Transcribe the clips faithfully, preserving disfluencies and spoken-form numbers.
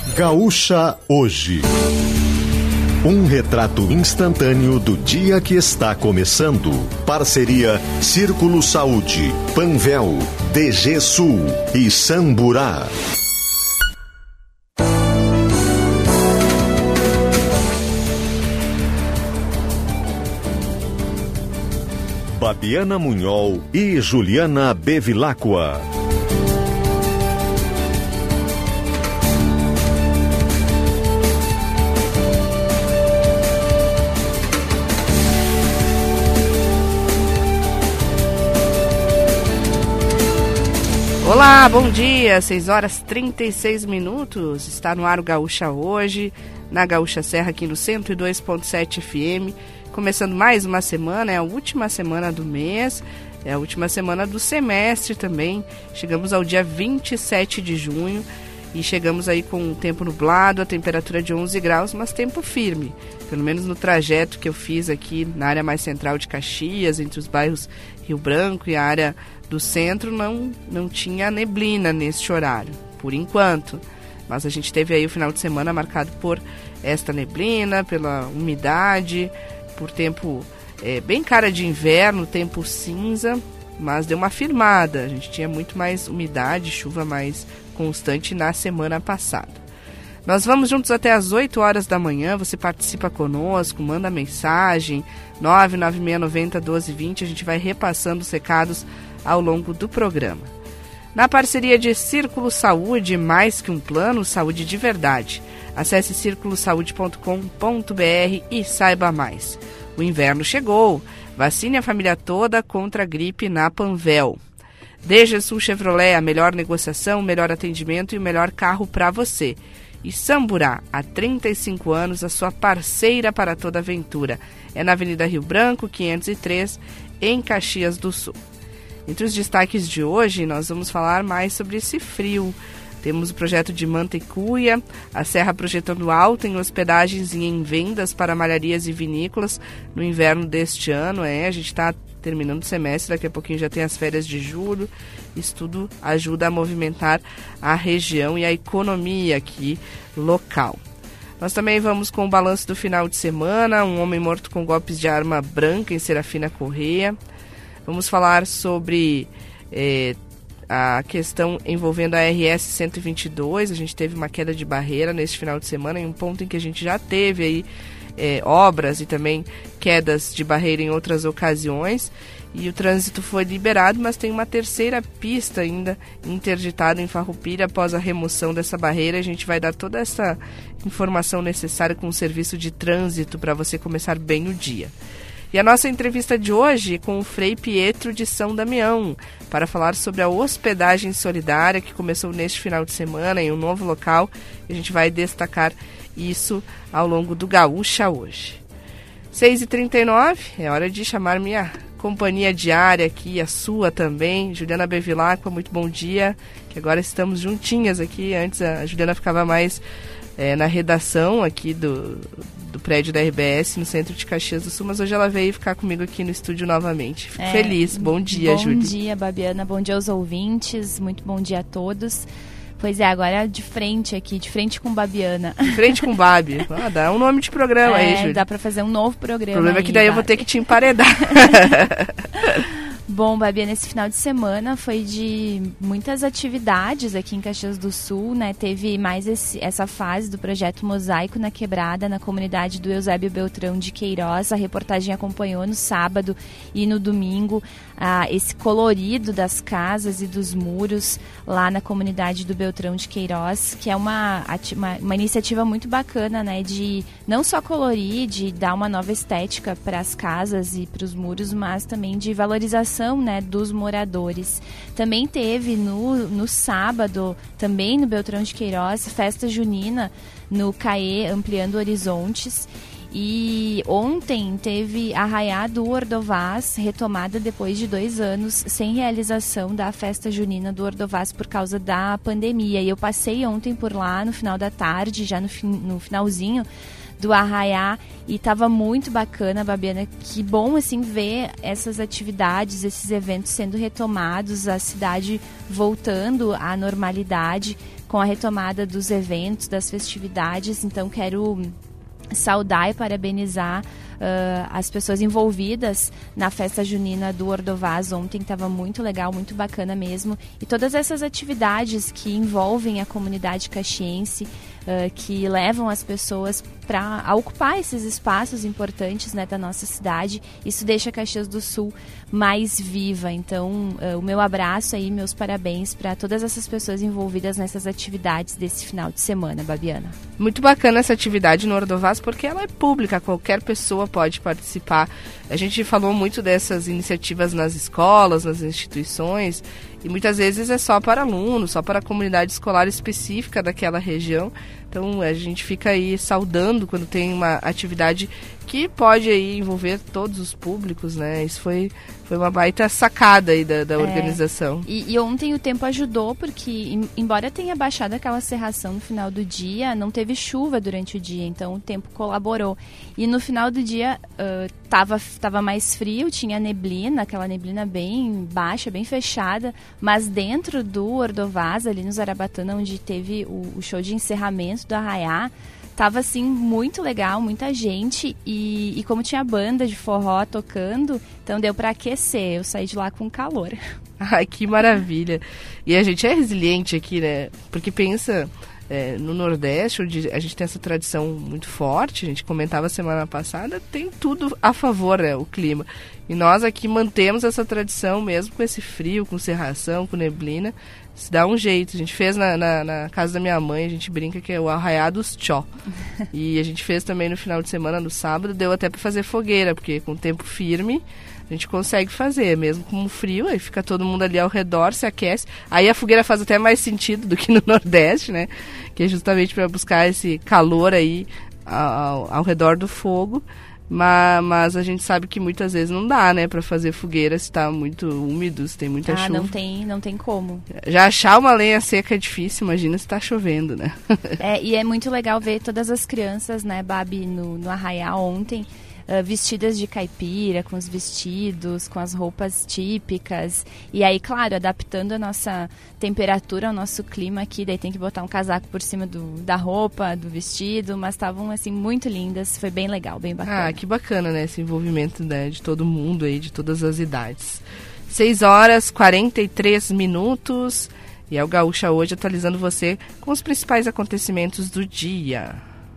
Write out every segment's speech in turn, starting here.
Gaúcha Hoje. Um retrato instantâneo do dia que está começando. Parceria Círculo Saúde, Panvel, D G Sul e Samburá. Babiana Munhol e Juliana Bevilacqua. Olá, bom dia, seis horas e trinta e seis minutos, está no ar o Gaúcha Hoje, na Gaúcha Serra, aqui no cento e dois ponto sete F M, começando mais uma semana, é a última semana do mês, é a última semana do semestre também, chegamos ao dia vinte e sete de junho e chegamos aí com o tempo nublado, a temperatura de onze graus, mas tempo firme, pelo menos no trajeto que eu fiz aqui na área mais central de Caxias, entre os bairros Rio Branco e a área do centro, não, não tinha neblina neste horário, por enquanto. Mas a gente teve aí o final de semana marcado por esta neblina, pela umidade, por tempo é, bem cara de inverno, tempo cinza, mas deu uma firmada. A gente tinha muito mais umidade, chuva mais constante na semana passada. Nós vamos juntos até às oito horas da manhã, você participa conosco, manda mensagem, nove nove seis nove zero um dois dois zero, a gente vai repassando os recados ao longo do programa. Na parceria de Círculo Saúde, mais que um plano, saúde de verdade. Acesse círculo saúde ponto com ponto b r e saiba mais. O inverno chegou, vacine a família toda contra a gripe na Panvel. D G Sul Chevrolet, a melhor negociação, o melhor atendimento e o melhor carro para você. E Samburá, há trinta e cinco anos, a sua parceira para toda aventura. É na Avenida Rio Branco, quinhentos e três, em Caxias do Sul. Entre os destaques de hoje, nós vamos falar mais sobre esse frio. Temos o projeto de Mantecuia, a Serra projetando alta em hospedagens e em vendas para malharias e vinícolas no inverno deste ano. É, a gente está terminando o semestre, daqui a pouquinho já tem as férias de julho. Isso tudo ajuda a movimentar a região e a economia aqui local. Nós também vamos com o balanço do final de semana, um homem morto com golpes de arma branca em Serafina Correia. Vamos falar sobre é, a questão envolvendo a R S cento e vinte e dois. A gente teve uma queda de barreira neste final de semana, em um ponto em que a gente já teve aí é, obras e também quedas de barreira em outras ocasiões. E o trânsito foi liberado, mas tem uma terceira pista ainda interditada em Farroupilha após a remoção dessa barreira. A gente vai dar toda essa informação necessária com o serviço de trânsito para você começar bem o dia. E a nossa entrevista de hoje é com o Frei Pietro de São Damião, para falar sobre a hospedagem solidária que começou neste final de semana em um novo local. E a gente vai destacar isso ao longo do Gaúcha Hoje. seis e trinta e nove, é hora de chamar minha companhia diária aqui, a sua também, Juliana Bevilacqua, muito bom dia, que agora estamos juntinhas aqui. Antes a Juliana ficava mais é, na redação aqui do... do prédio da R B S, no centro de Caxias do Sul, mas hoje ela veio ficar comigo aqui no estúdio novamente. Fico é, feliz. Bom dia, Júlia. Bom dia, Babiana. Bom dia aos ouvintes. Muito bom dia a todos. Pois é, agora de frente aqui, de frente com Babiana. De frente com Babi. Ah, dá um nome de programa é, aí, Júlia. Dá pra fazer um novo programa. O problema aí, é que daí Babi. Eu vou ter que te emparedar. Bom, Babiana, esse final de semana foi de muitas atividades aqui em Caxias do Sul, né? Teve mais esse, essa fase do projeto Mosaico na Quebrada, na comunidade do Eusébio Beltrão de Queiroz. A reportagem acompanhou no sábado e no domingo ah, esse colorido das casas e dos muros lá na comunidade do Beltrão de Queiroz, que é uma, uma, uma iniciativa muito bacana, né? De não só colorir, de dar uma nova estética para as casas e para os muros, mas também de valorização, né, dos moradores. Também teve no, no sábado, também no Beltrão de Queiroz, festa junina no C A E Ampliando Horizontes. E ontem teve Arraiá do Ordovás, retomada depois de dois anos sem realização da festa junina do Ordovás por causa da pandemia. E eu passei ontem por lá no final da tarde, já no, fin- no finalzinho do Arraiá, e estava muito bacana, Babiana. Que bom assim ver essas atividades, esses eventos sendo retomados, a cidade voltando à normalidade com a retomada dos eventos, das festividades. Então quero saudar e parabenizar uh, as pessoas envolvidas na festa junina do Ordovás. Ontem estava muito legal, muito bacana mesmo. E todas essas atividades que envolvem a comunidade caxiense, uh, que levam as pessoas para ocupar esses espaços importantes, né, da nossa cidade. Isso deixa Caxias do Sul mais viva. Então, uh, o meu abraço aí, meus parabéns para todas essas pessoas envolvidas nessas atividades desse final de semana, Babiana. Muito bacana essa atividade no Ordovás, porque ela é pública, qualquer pessoa pode participar. A gente falou muito dessas iniciativas nas escolas, nas instituições, e muitas vezes é só para alunos, só para a comunidade escolar específica daquela região. Então a gente fica aí saudando quando tem uma atividade que pode aí envolver todos os públicos, né? Isso foi, foi uma baita sacada aí da, da é, organização. E, e ontem o tempo ajudou, porque em, embora tenha baixado aquela cerração no final do dia, não teve chuva durante o dia, então o tempo colaborou. E no final do dia uh, tava, tava mais frio, tinha neblina, aquela neblina bem baixa, bem fechada, mas dentro do Ordovás, ali no Zarabatana, onde teve o, o show de encerramento do Arraiá, tava assim muito legal, muita gente, e, e como tinha banda de forró tocando, então deu para aquecer. Eu saí de lá com calor. Ai, que maravilha. E a gente é resiliente aqui, né? Porque pensa, é, no Nordeste, onde a gente tem essa tradição muito forte, a gente comentava semana passada, tem tudo a favor, né, o clima. E nós aqui mantemos essa tradição mesmo com esse frio, com cerração, com neblina. Se dá um jeito. A gente fez na, na, na casa da minha mãe, a gente brinca que é o Arraiá dos Tchó. E a gente fez também no final de semana, no sábado, deu até para fazer fogueira, porque com tempo firme a gente consegue fazer, mesmo com frio, aí fica todo mundo ali ao redor, se aquece. Aí a fogueira faz até mais sentido do que no Nordeste, né? Que é justamente para buscar esse calor aí ao, ao redor do fogo. Mas, mas a gente sabe que muitas vezes não dá, né, para fazer fogueira se tá muito úmido, se tem muita ah, chuva. Ah, não tem, não tem como. Já achar uma lenha seca é difícil, imagina se tá chovendo, né? É, e é muito legal ver todas as crianças, né, Babi, no, no Arraiá ontem, uh, vestidas de caipira, com os vestidos, com as roupas típicas. E aí, claro, adaptando a nossa temperatura ao nosso clima aqui, daí tem que botar um casaco por cima do, da roupa, do vestido, mas estavam, assim, muito lindas. Foi bem legal, bem bacana. Ah, que bacana, né, esse envolvimento, né, de todo mundo aí, de todas as idades. seis horas e quarenta e três minutos, e é o Gaúcha hoje atualizando você com os principais acontecimentos do dia.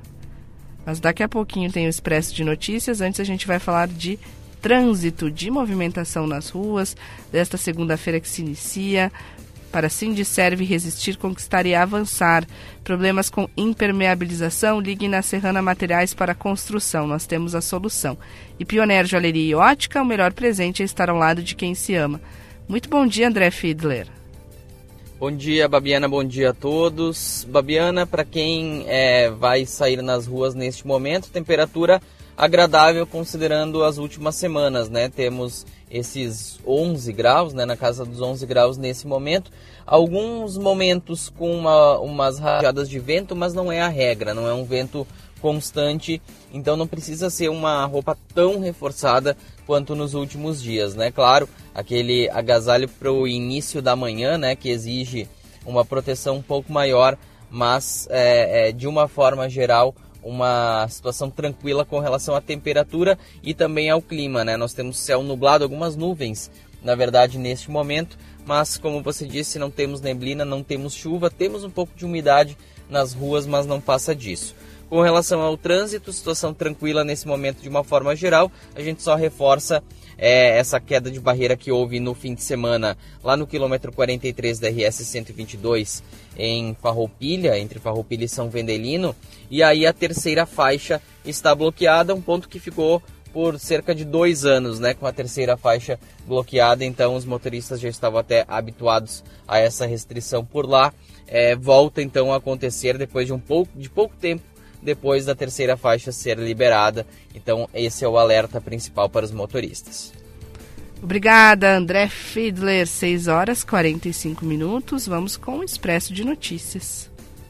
Mas daqui a pouquinho tem o Expresso de Notícias. Antes a gente vai falar de trânsito, de movimentação nas ruas, desta segunda-feira que se inicia. Para Sindiserve resistir, conquistar e avançar. Problemas com impermeabilização? Ligue na Serrana Materiais para Construção. Nós temos a solução. E Pioneer Joalheria e Ótica, o melhor presente é estar ao lado de quem se ama. Muito bom dia, André Fiedler. Bom dia, Babiana, bom dia a todos. Babiana, para quem é, vai sair nas ruas neste momento, temperatura agradável considerando as últimas semanas, né? Temos esses onze graus, né? Na casa dos onze graus nesse momento. Alguns momentos com uma, umas rajadas de vento, mas não é a regra, não é um vento constante, então não precisa ser uma roupa tão reforçada quanto nos últimos dias, né? Claro, aquele agasalho para o início da manhã, né? Que exige uma proteção um pouco maior, mas é, é, de uma forma geral, uma situação tranquila com relação à temperatura e também ao clima, né? Nós temos céu nublado, algumas nuvens, na verdade, neste momento, mas como você disse, não temos neblina, não temos chuva, temos um pouco de umidade nas ruas, mas não passa disso. Com relação ao trânsito, situação tranquila nesse momento de uma forma geral, a gente só reforça é, essa queda de barreira que houve no fim de semana lá no quilômetro quarenta e três da R S cento e vinte e dois em Farroupilha, entre Farroupilha e São Vendelino, e aí a terceira faixa está bloqueada, um ponto que ficou por cerca de dois anos, né, com a terceira faixa bloqueada, então os motoristas já estavam até habituados a essa restrição por lá, é, volta então a acontecer depois de um pouco, de pouco tempo depois da terceira faixa ser liberada. Então esse é o alerta principal para os motoristas. Obrigada, André Fiedler. seis horas e quarenta e cinco minutos. Vamos com o Expresso de Notícias.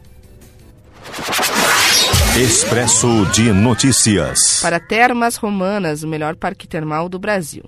Expresso de Notícias. Para Termas Romanas, o melhor parque termal do Brasil.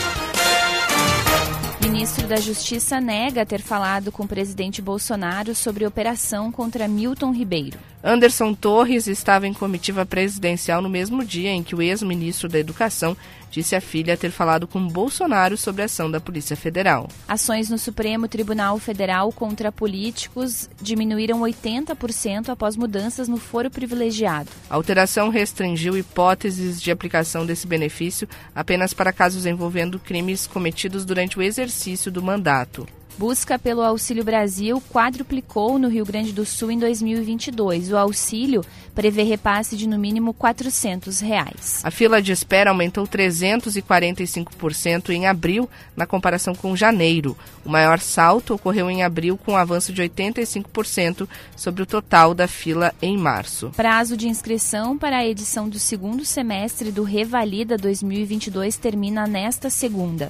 O ministro da Justiça nega ter falado com o presidente Bolsonaro sobre operação contra Milton Ribeiro. Anderson Torres estava em comitiva presidencial no mesmo dia em que o ex-ministro da Educação disse à filha ter falado com Bolsonaro sobre a ação da Polícia Federal. Ações no Supremo Tribunal Federal contra políticos diminuíram oitenta por cento após mudanças no foro privilegiado. A alteração restringiu hipóteses de aplicação desse benefício apenas para casos envolvendo crimes cometidos durante o exercício do mandato. Busca pelo Auxílio Brasil quadruplicou no Rio Grande do Sul em dois mil e vinte e dois. O auxílio prevê repasse de no mínimo quatrocentos reais. A fila de espera aumentou trezentos e quarenta e cinco por cento em abril, na comparação com janeiro. O maior salto ocorreu em abril, com um avanço de oitenta e cinco por cento sobre o total da fila em março. Prazo de inscrição para a edição do segundo semestre do Revalida dois mil e vinte e dois termina nesta segunda.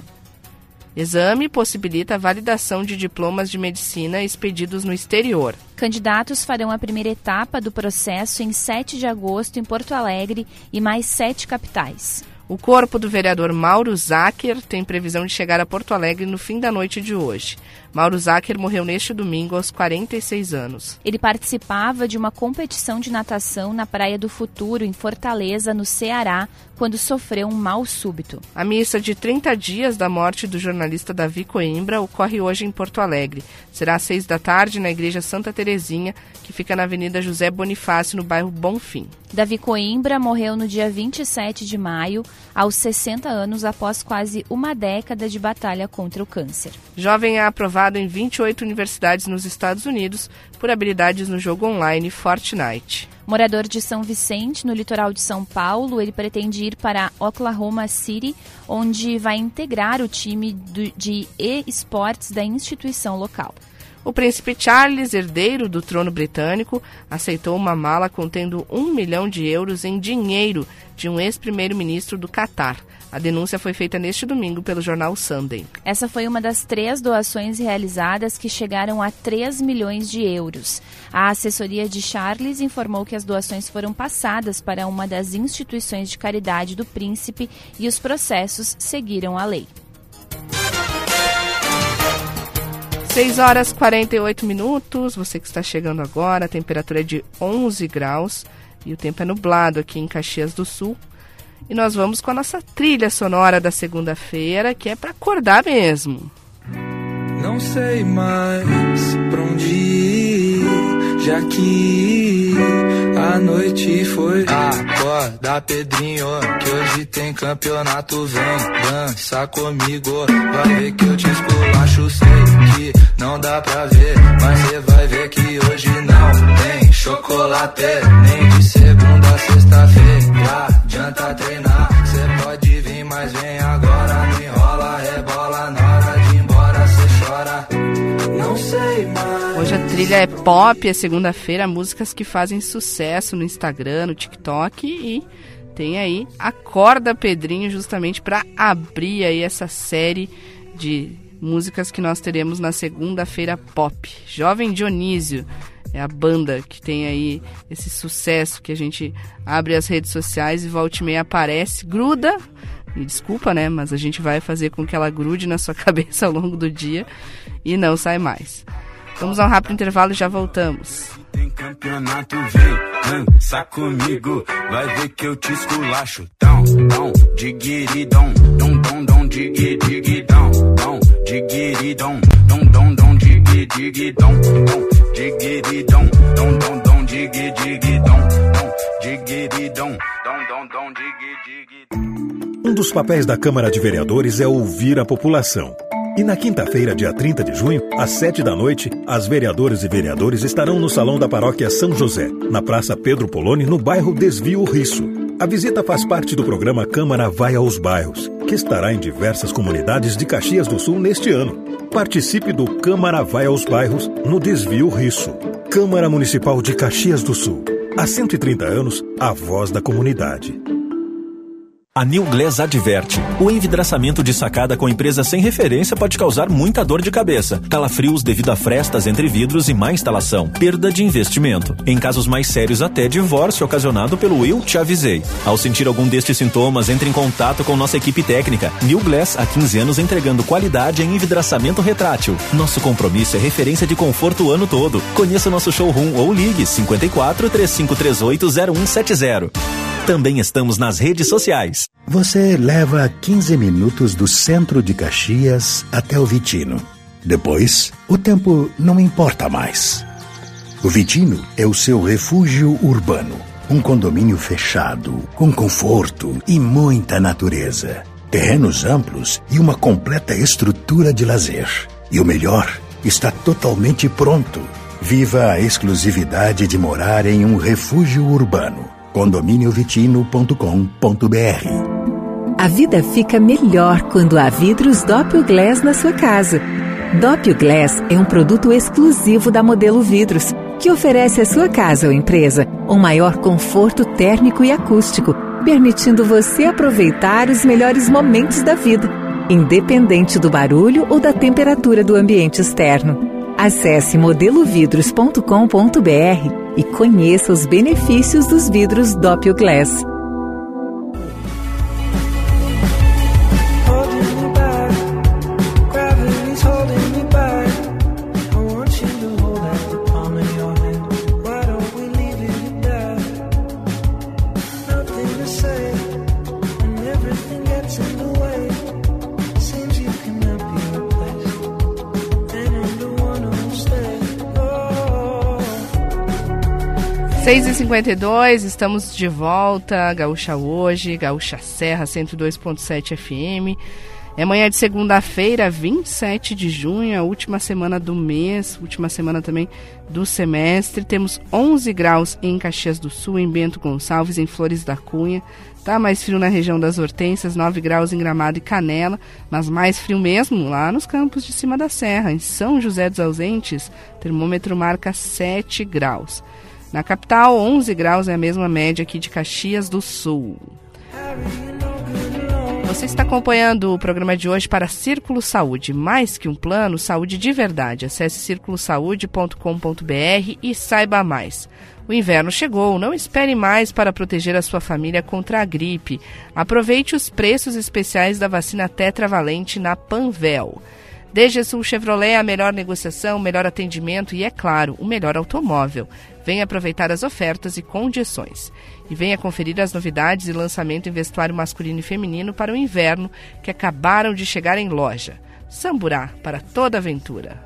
Exame possibilita a validação de diplomas de medicina expedidos no exterior. Candidatos farão a primeira etapa do processo em sete de agosto em Porto Alegre e mais sete capitais. O corpo do vereador Mauro Zacher tem previsão de chegar a Porto Alegre no fim da noite de hoje. Mauro Zacher morreu neste domingo aos quarenta e seis anos. Ele participava de uma competição de natação na Praia do Futuro, em Fortaleza, no Ceará, quando sofreu um mal súbito. A missa de trinta dias da morte do jornalista Davi Coimbra ocorre hoje em Porto Alegre. Será às seis da tarde na Igreja Santa Terezinha, que fica na Avenida José Bonifácio, no bairro Bonfim. Davi Coimbra morreu no dia vinte e sete de maio, aos sessenta anos, após quase uma década de batalha contra o câncer. Jovem é aprovado em vinte e oito universidades nos Estados Unidos por habilidades no jogo online Fortnite. Morador de São Vicente, no litoral de São Paulo, ele pretende ir para Oklahoma City, onde vai integrar o time de e-sports da instituição local. O príncipe Charles, herdeiro do trono britânico, aceitou uma mala contendo um milhão de euros em dinheiro de um ex-primeiro-ministro do Catar. A denúncia foi feita neste domingo pelo jornal Sunday. Essa foi uma das três doações realizadas que chegaram a três milhões de euros. A assessoria de Charles informou que as doações foram passadas para uma das instituições de caridade do príncipe e os processos seguiram a lei. seis horas e quarenta e oito minutos, você que está chegando agora, a temperatura é de onze graus e o tempo é nublado aqui em Caxias do Sul. E nós vamos com a nossa trilha sonora da segunda-feira, que é para acordar mesmo. Não sei mais pra onde ir, já que a noite foi. Acorda, Pedrinho, que hoje tem campeonato. Vem, dança comigo, vai ver que eu te esculacho. Sei que não dá pra ver, mas cê vai ver que hoje não tem chocolate. Nem de segunda a sexta-feira adianta treinar. Cê pode vir, mas vem agora. Não enrola, rebola, na hora de ir embora cê chora. Não sei mais. Hoje a trilha é pop, é segunda-feira, músicas que fazem sucesso no Instagram, no TikTok, e tem aí Acorda Pedrinho, justamente para abrir aí essa série de músicas que nós teremos na segunda-feira pop. Jovem Dionísio é a banda que tem aí esse sucesso que a gente abre as redes sociais e volta e meia aparece, gruda, me desculpa, né, mas a gente vai fazer com que ela grude na sua cabeça ao longo do dia e não sai mais. Vamos a um rápido intervalo e já voltamos. Tem campeonato, vem, dança comigo, vai ver que eu te esculacho. Dão, dão, diguiridão, dom, dom, dom, digui, digidão, dom, diguiridão, dom, dom, dom, digui, digidão, dom, diguiridão, dom, dom, dom, digui, digidão, dom, diguiridão, dom, dom, dom, digui, digidão. Um dos papéis da Câmara de Vereadores é ouvir a população. E na quinta-feira, dia trinta de junho, às sete da noite, as vereadoras e vereadores estarão no Salão da Paróquia São José, na Praça Pedro Poloni, no bairro Desvio Risso. A visita faz parte do programa Câmara Vai aos Bairros, que estará em diversas comunidades de Caxias do Sul neste ano. Participe do Câmara Vai aos Bairros no Desvio Risso. Câmara Municipal de Caxias do Sul. Há cento e trinta anos, a voz da comunidade. A New Glass adverte. O envidraçamento de sacada com empresa sem referência pode causar muita dor de cabeça, calafrios devido a frestas entre vidros e má instalação, perda de investimento. Em casos mais sérios, até divórcio ocasionado pelo eu te avisei. Ao sentir algum destes sintomas, entre em contato com nossa equipe técnica. New Glass, há quinze anos entregando qualidade em envidraçamento retrátil. Nosso compromisso é referência de conforto o ano todo. Conheça nosso showroom ou ligue cinquenta e quatro, trinta e cinco trinta e oito, zero um sete zero. Também estamos nas redes sociais. Você leva quinze minutos do centro de Caxias até o Vitino. Depois, o tempo não importa mais. O Vitino é o seu refúgio urbano. Um condomínio fechado, com conforto e muita natureza. Terrenos amplos e uma completa estrutura de lazer. E o melhor, está totalmente pronto. Viva a exclusividade de morar em um refúgio urbano. condomínio vitino ponto com ponto b r. A vida fica melhor quando há vidros Doppio Glass na sua casa. Doppio Glass é um produto exclusivo da Modelo Vidros, que oferece à sua casa ou empresa um maior conforto térmico e acústico, permitindo você aproveitar os melhores momentos da vida, independente do barulho ou da temperatura do ambiente externo. Acesse modelo vidros ponto com ponto b r e conheça os benefícios dos vidros Doppio Glass. seis e cinquenta e dois, estamos de volta, Gaúcha Hoje, Gaúcha Serra, cento e dois ponto sete F M. É manhã de segunda-feira, vinte e sete de junho, a última semana do mês, última semana também do semestre. Temos onze graus em Caxias do Sul, em Bento Gonçalves, em Flores da Cunha. Tá mais frio na região das Hortênsias, nove graus em Gramado e Canela, mas mais frio mesmo lá nos campos de cima da serra. Em São José dos Ausentes, o termômetro marca sete graus. Na capital, onze graus é a mesma média aqui de Caxias do Sul. Você está acompanhando o programa de hoje para Círculo Saúde. Mais que um plano, saúde de verdade. Acesse círculo saúde ponto com ponto b r e saiba mais. O inverno chegou, não espere mais para proteger a sua família contra a gripe. Aproveite os preços especiais da vacina tetravalente na Panvel. D G Sul Chevrolet, a melhor negociação, o melhor atendimento e, é claro, o melhor automóvel. Venha aproveitar as ofertas e condições. E venha conferir as novidades e lançamento em vestuário masculino e feminino para o inverno que acabaram de chegar em loja. Samburá, para toda aventura.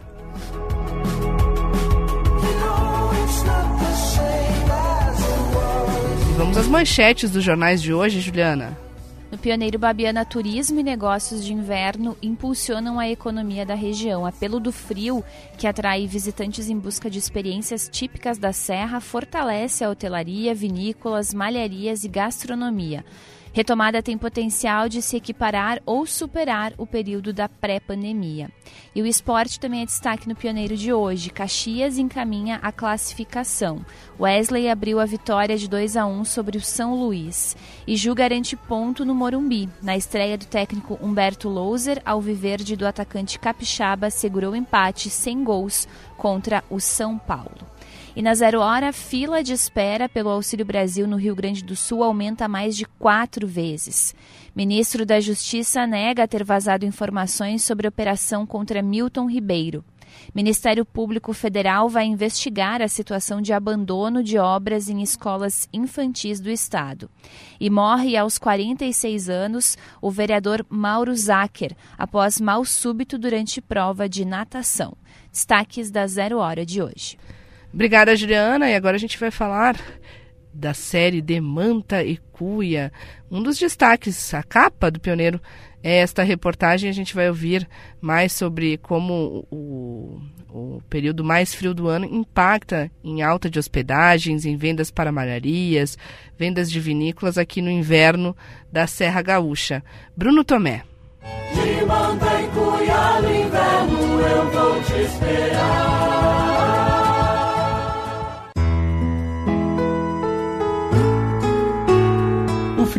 E vamos às manchetes dos jornais de hoje, Juliana. No Pioneiro Babiana, turismo e negócios de inverno impulsionam a economia da região. Apelo do frio, que atrai visitantes em busca de experiências típicas da Serra, fortalece a hotelaria, vinícolas, malharias e gastronomia. Retomada tem potencial de se equiparar ou superar o período da pré-pandemia. E o esporte também é destaque no Pioneiro de hoje. Caxias encaminha a classificação. Wesley abriu a vitória de dois a um sobre o São Luís. E Ju garante ponto no Morumbi. Na estreia do técnico Humberto Louser, alviverde do atacante capixaba segurou empate sem gols contra o São Paulo. E na Zero Hora, fila de espera pelo Auxílio Brasil no Rio Grande do Sul aumenta mais de quatro vezes. Ministro da Justiça nega ter vazado informações sobre a operação contra Milton Ribeiro. Ministério Público Federal vai investigar a situação de abandono de obras em escolas infantis do Estado. E morre aos quarenta e seis anos o vereador Mauro Zacher, após mal súbito durante prova de natação. Destaques da Zero Hora de hoje. Obrigada, Juliana. E agora a gente vai falar da série De Manta e Cuia. Um dos destaques, a capa do Pioneiro, é esta reportagem. A gente vai ouvir mais sobre como o, o período mais frio do ano impacta em alta de hospedagens, em vendas para malharias, vendas de vinícolas aqui no inverno da Serra Gaúcha. Bruno Tomé. De Manta e Cuia no inverno eu vou te esperar.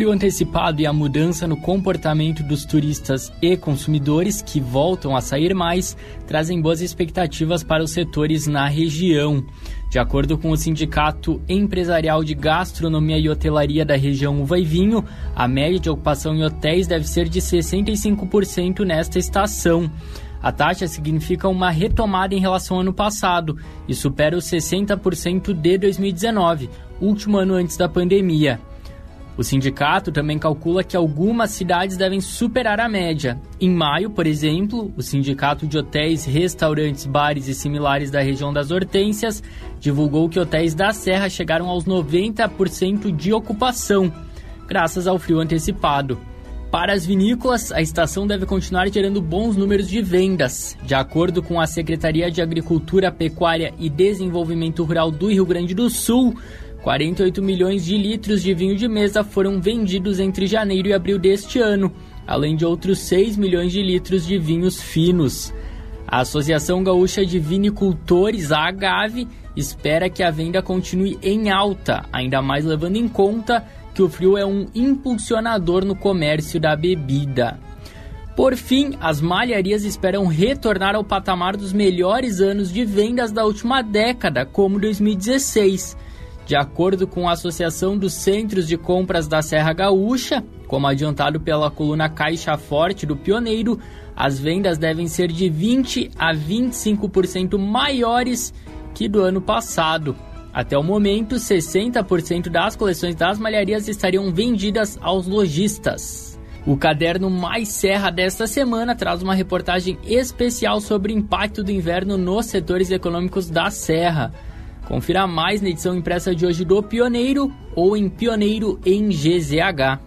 frio antecipado e a mudança no comportamento dos turistas e consumidores, que voltam a sair mais, trazem boas expectativas para os setores na região. De acordo com o Sindicato Empresarial de Gastronomia e Hotelaria da região Uva e Vinho, a média de ocupação em hotéis deve ser de sessenta e cinco por cento nesta estação. A taxa significa uma retomada em relação ao ano passado e supera os sessenta por cento de dois mil e dezenove, último ano antes da pandemia. O sindicato também calcula que algumas cidades devem superar a média. Em maio, por exemplo, o Sindicato de Hotéis, Restaurantes, Bares e Similares da região das Hortênsias divulgou que hotéis da Serra chegaram aos noventa por cento de ocupação, graças ao frio antecipado. Para as vinícolas, a estação deve continuar gerando bons números de vendas. De acordo com a Secretaria de Agricultura, Pecuária e Desenvolvimento Rural do Rio Grande do Sul, quarenta e oito milhões de litros de vinho de mesa foram vendidos entre janeiro e abril deste ano, além de outros seis milhões de litros de vinhos finos. A Associação Gaúcha de Vinicultores, a Agave, espera que a venda continue em alta, ainda mais levando em conta que o frio é um impulsionador no comércio da bebida. Por fim, as malharias esperam retornar ao patamar dos melhores anos de vendas da última década, como dois mil e dezesseis. De acordo com a Associação dos Centros de Compras da Serra Gaúcha, como adiantado pela coluna Caixa Forte do Pioneiro, as vendas devem ser de vinte a vinte e cinco por cento maiores que do ano passado. Até o momento, sessenta por cento das coleções das malharias estariam vendidas aos lojistas. O caderno Mais Serra desta semana traz uma reportagem especial sobre o impacto do inverno nos setores econômicos da Serra. Confira mais na edição impressa de hoje do Pioneiro ou em Pioneiro em G Z H.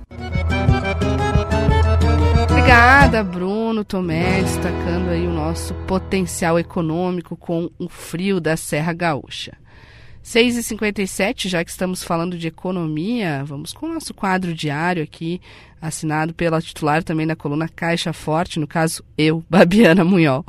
Obrigada, Bruno Tomé, destacando aí o nosso potencial econômico com o frio da Serra Gaúcha. seis e cinquenta e sete, já que estamos falando de economia, vamos com o nosso quadro diário aqui, assinado pela titular também da coluna Caixa Forte, no caso eu, Babiana Munhol.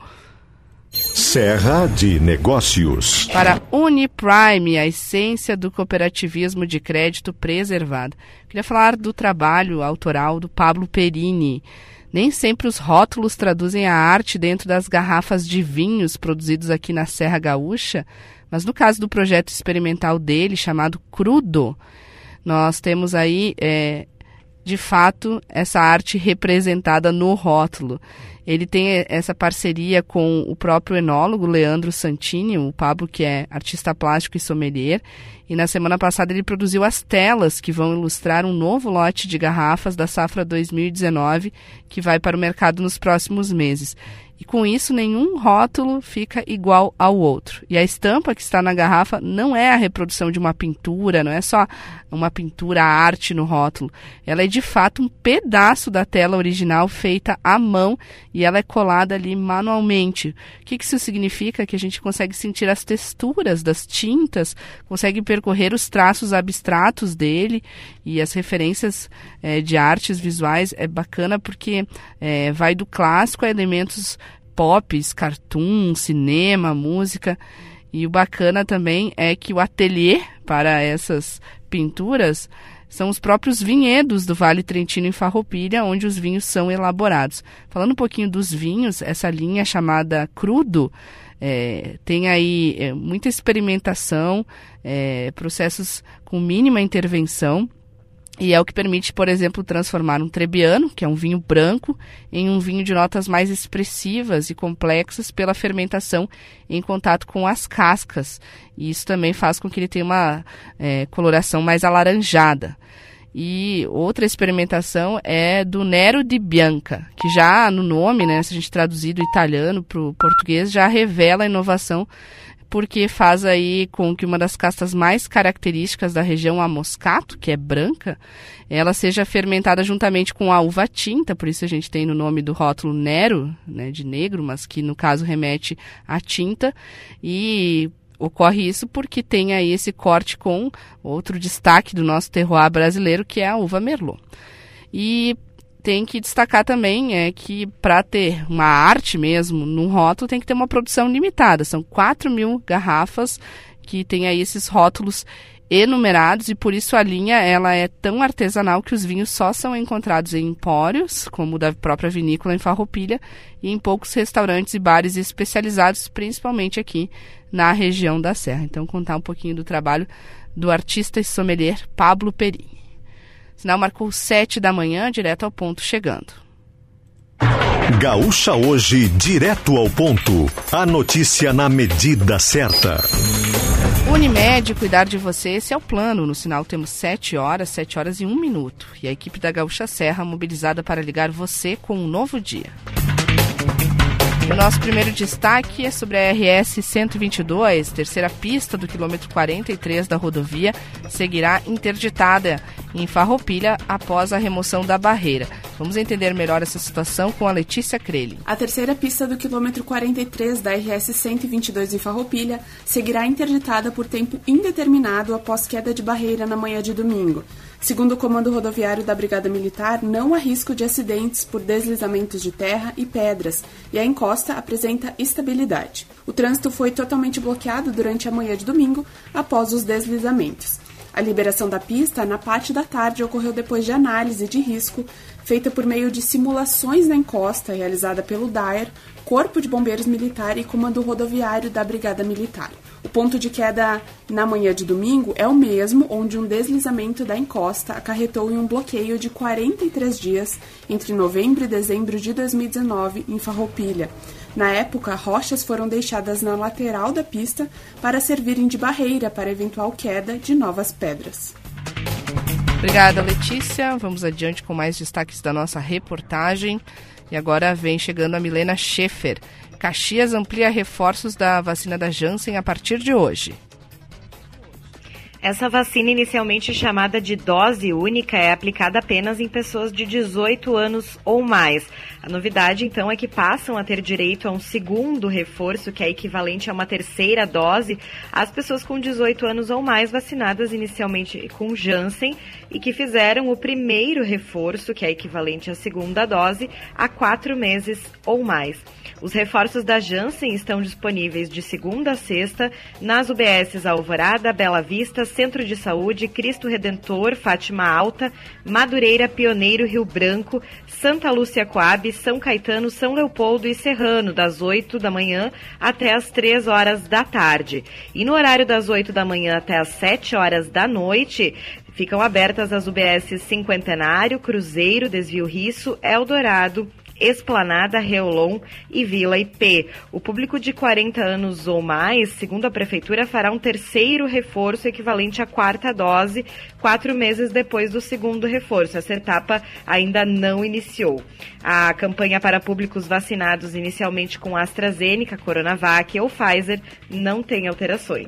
Serra de Negócios. Para Uniprime, a essência do cooperativismo de crédito preservado. Queria falar do trabalho autoral do Pablo Perini. Nem sempre os rótulos traduzem a arte dentro das garrafas de vinhos produzidos aqui na Serra Gaúcha, mas no caso do projeto experimental dele, chamado Crudo, nós temos aí, é, de fato, essa arte representada no rótulo. Ele tem essa parceria com o próprio enólogo Leandro Santini, o Pablo, que é artista plástico e sommelier, e na semana passada ele produziu as telas que vão ilustrar um novo lote de garrafas da safra dois mil e dezenove, que vai para o mercado nos próximos meses. E com isso, nenhum rótulo fica igual ao outro. E a estampa que está na garrafa não é a reprodução de uma pintura, não é só uma pintura, a arte no rótulo. Ela é, de fato, um pedaço da tela original feita à mão e ela é colada ali manualmente. O que isso significa? Que a gente consegue sentir as texturas das tintas, consegue percorrer os traços abstratos dele e as referências é, de artes visuais. É bacana porque é, vai do clássico a elementos pop, cartoon, cinema, música. E o bacana também é que o ateliê para essas pinturas são os próprios vinhedos do Vale Trentino em Farroupilha, onde os vinhos são elaborados. Falando um pouquinho dos vinhos, essa linha chamada Crudo é, tem aí é, muita experimentação, é, processos com mínima intervenção. E é o que permite, por exemplo, transformar um Trebbiano, que é um vinho branco, em um vinho de notas mais expressivas e complexas pela fermentação em contato com as cascas. E isso também faz com que ele tenha uma é, coloração mais alaranjada. E outra experimentação é do Nero di Bianca, que já no nome, né, se a gente traduzir do italiano para o português, já revela a inovação, porque faz aí com que uma das castas mais características da região, a Moscato, que é branca, ela seja fermentada juntamente com a uva tinta, por isso a gente tem no nome do rótulo Nero, né, de negro, mas que no caso remete à tinta, e ocorre isso porque tem aí esse corte com outro destaque do nosso terroir brasileiro, que é a uva Merlot. E tem que destacar também é que para ter uma arte mesmo num rótulo tem que ter uma produção limitada. São quatro mil garrafas que tem aí esses rótulos enumerados, e por isso a linha ela é tão artesanal que os vinhos só são encontrados em empórios, como o da própria vinícola em Farroupilha, e em poucos restaurantes e bares especializados, principalmente aqui na região da Serra. Então, contar um pouquinho do trabalho do artista e sommelier Pablo Perini. O sinal marcou sete da manhã, direto ao ponto, chegando. Gaúcha Hoje, direto ao ponto. A notícia na medida certa. Unimed, cuidar de você, esse é o plano. No sinal temos sete horas, sete horas e um minuto. E a equipe da Gaúcha Serra mobilizada para ligar você com um novo dia. O nosso primeiro destaque é sobre a R S cento e vinte e dois, terceira pista do quilômetro quarenta e três da rodovia, seguirá interditada em Farroupilha após a remoção da barreira. Vamos entender melhor essa situação com a Letícia Crelli. A terceira pista do quilômetro quarenta e três da R S cento e vinte e dois em Farroupilha seguirá interditada por tempo indeterminado após queda de barreira na manhã de domingo. Segundo o Comando Rodoviário da Brigada Militar, não há risco de acidentes por deslizamentos de terra e pedras, e a encosta apresenta estabilidade. O trânsito foi totalmente bloqueado durante a manhã de domingo, após os deslizamentos. A liberação da pista, na parte da tarde, ocorreu depois de análise de risco feita por meio de simulações na encosta, realizada pelo D A E R, Corpo de Bombeiros Militar e Comando Rodoviário da Brigada Militar. O ponto de queda na manhã de domingo é o mesmo onde um deslizamento da encosta acarretou em um bloqueio de quarenta e três dias entre novembro e dezembro de dois mil e dezenove em Farroupilha. Na época, rochas foram deixadas na lateral da pista para servirem de barreira para eventual queda de novas pedras. Obrigada, Letícia. Vamos adiante com mais destaques da nossa reportagem. E agora vem chegando a Milena Schaefer. Caxias amplia reforços da vacina da Janssen a partir de hoje. Essa vacina, inicialmente chamada de dose única, é aplicada apenas em pessoas de dezoito anos ou mais. A novidade, então, é que passam a ter direito a um segundo reforço, que é equivalente a uma terceira dose, as pessoas com dezoito anos ou mais vacinadas inicialmente com Janssen e que fizeram o primeiro reforço, que é equivalente à segunda dose, há quatro meses ou mais. Os reforços da Janssen estão disponíveis de segunda a sexta nas U B Ss Alvorada, Bela Vista, Centro de Saúde, Cristo Redentor, Fátima Alta, Madureira, Pioneiro, Rio Branco, Santa Lúcia Coab, São Caetano, São Leopoldo e Serrano, das oito da manhã até as três horas da tarde. E no horário das oito da manhã até as sete horas da noite, ficam abertas as U B S Cinquentenário, Cruzeiro, Desvio Risso, Eldorado, Esplanada, Reolon e Vila I P. O público de quarenta anos ou mais, segundo a Prefeitura, fará um terceiro reforço equivalente à quarta dose, quatro meses depois do segundo reforço. Essa etapa ainda não iniciou. A campanha para públicos vacinados inicialmente com AstraZeneca, Coronavac ou Pfizer não tem alterações.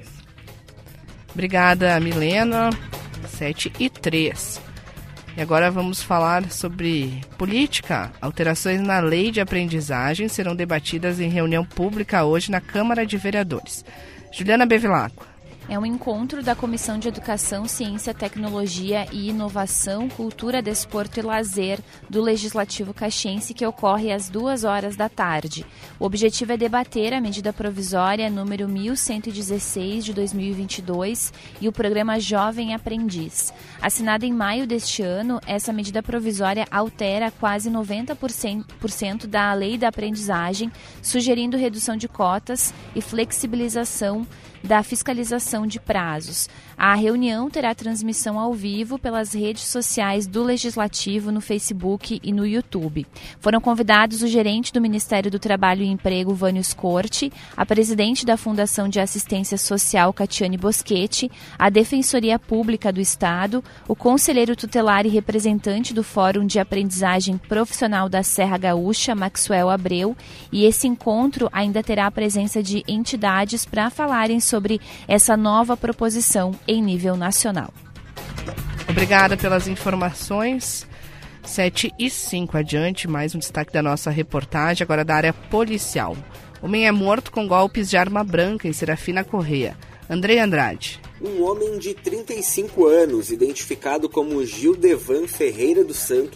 Obrigada, Milena. sete e três. E agora vamos falar sobre política. Alterações na lei de aprendizagem serão debatidas em reunião pública hoje na Câmara de Vereadores. Juliana Bevilacqua. É um encontro da Comissão de Educação, Ciência, Tecnologia e Inovação, Cultura, Desporto e Lazer do Legislativo Caxiense, que ocorre às duas horas da tarde. O objetivo é debater a medida provisória número mil cento e dezesseis de dois mil e vinte e dois e o programa Jovem Aprendiz. Assinada em maio deste ano, essa medida provisória altera quase noventa por cento da lei da aprendizagem, sugerindo redução de cotas e flexibilização da fiscalização de prazos. A reunião terá transmissão ao vivo pelas redes sociais do Legislativo, no Facebook e no YouTube. Foram convidados o gerente do Ministério do Trabalho e Emprego, Vânio Scorti, a presidente da Fundação de Assistência Social, Catiane Boschetti, a Defensoria Pública do Estado, o conselheiro tutelar e representante do Fórum de Aprendizagem Profissional da Serra Gaúcha, Maxwell Abreu, e esse encontro ainda terá a presença de entidades para falarem sobre essa nova proposição em nível nacional. Obrigada pelas informações. sete e cinco adiante, mais um destaque da nossa reportagem, agora da área policial. Homem é morto com golpes de arma branca em Serafina Correia. Andrei Andrade. Um homem de trinta e cinco anos, identificado como Gildevan Ferreira dos Santos,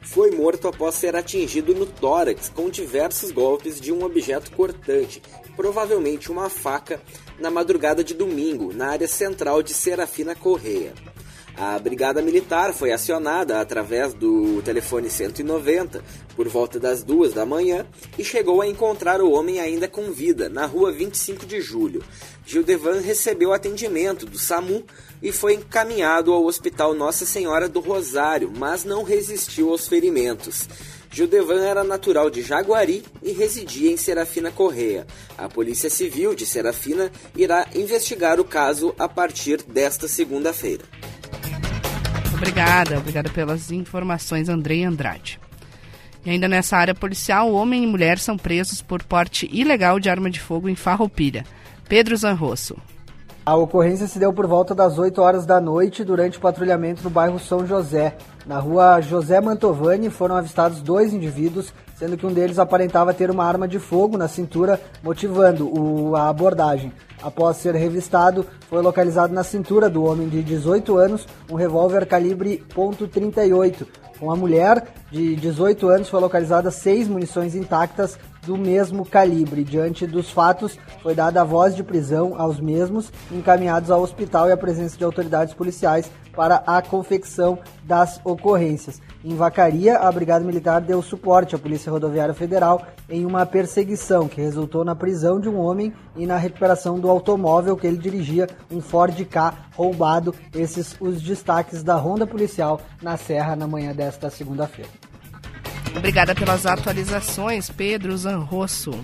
foi morto após ser atingido no tórax com diversos golpes de um objeto cortante, provavelmente uma faca, na madrugada de domingo, na área central de Serafina Correia. A Brigada Militar foi acionada através do telefone cento e noventa por volta das duas da manhã e chegou a encontrar o homem ainda com vida na rua vinte e cinco de julho. Gildevan recebeu atendimento do SAMU e foi encaminhado ao Hospital Nossa Senhora do Rosário, mas não resistiu aos ferimentos. Gildevan era natural de Jaguari e residia em Serafina Correia. A Polícia Civil de Serafina irá investigar o caso a partir desta segunda-feira. Obrigada, obrigada pelas informações, Andrei Andrade. E ainda nessa área policial, homem e mulher são presos por porte ilegal de arma de fogo em Farroupilha. Pedro Zanrosso. A ocorrência se deu por volta das oito horas da noite durante o patrulhamento no bairro São José. Na rua José Mantovani foram avistados dois indivíduos, sendo que um deles aparentava ter uma arma de fogo na cintura, motivando o, a abordagem. Após ser revistado, foi localizado na cintura do homem de dezoito anos um revólver calibre ponto trinta e oito. Com a mulher de dezoito anos foi localizada seis munições intactas do mesmo calibre. Diante dos fatos, foi dada a voz de prisão aos mesmos, encaminhados ao hospital e a presença de autoridades policiais para a confecção das ocorrências. Em Vacaria, a Brigada Militar deu suporte à Polícia Rodoviária Federal em uma perseguição que resultou na prisão de um homem e na recuperação do automóvel que ele dirigia, um Ford Ka roubado. Esses os destaques da ronda policial na Serra na manhã desta segunda-feira. Obrigada pelas atualizações, Pedro Zanrosso.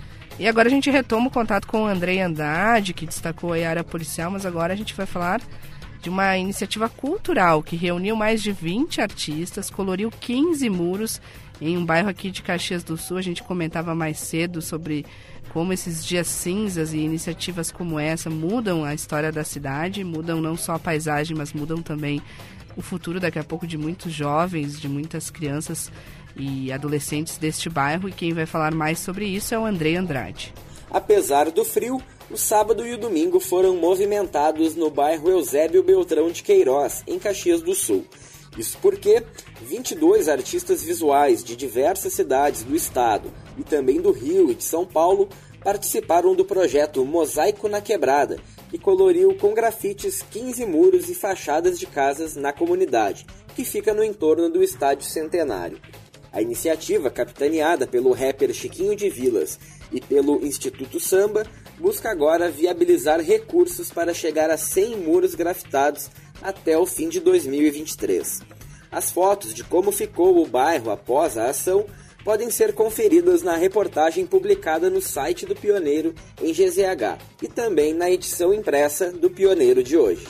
E agora a gente retoma o contato com o Andrei Andrade, que destacou a área policial, mas agora a gente vai falar de uma iniciativa cultural que reuniu mais de vinte artistas, coloriu quinze muros em um bairro aqui de Caxias do Sul. A gente comentava mais cedo sobre como esses dias cinzas e iniciativas como essa mudam a história da cidade, mudam não só a paisagem, mas mudam também o futuro daqui a pouco de muitos jovens, de muitas crianças e adolescentes deste bairro. E quem vai falar mais sobre isso é o Andrei Andrade. Apesar do frio, o sábado e o domingo foram movimentados no bairro Eusébio Beltrão de Queiroz, em Caxias do Sul. Isso porque vinte e dois artistas visuais de diversas cidades do estado e também do Rio e de São Paulo participaram do projeto Mosaico na Quebrada, que coloriu com grafites quinze muros e fachadas de casas na comunidade, que fica no entorno do Estádio Centenário. A iniciativa, capitaneada pelo rapper Chiquinho de Vilas e pelo Instituto Samba, busca agora viabilizar recursos para chegar a cem muros grafitados até o fim de dois mil e vinte e três. As fotos de como ficou o bairro após a ação podem ser conferidas na reportagem publicada no site do Pioneiro em G Z H e também na edição impressa do Pioneiro de hoje.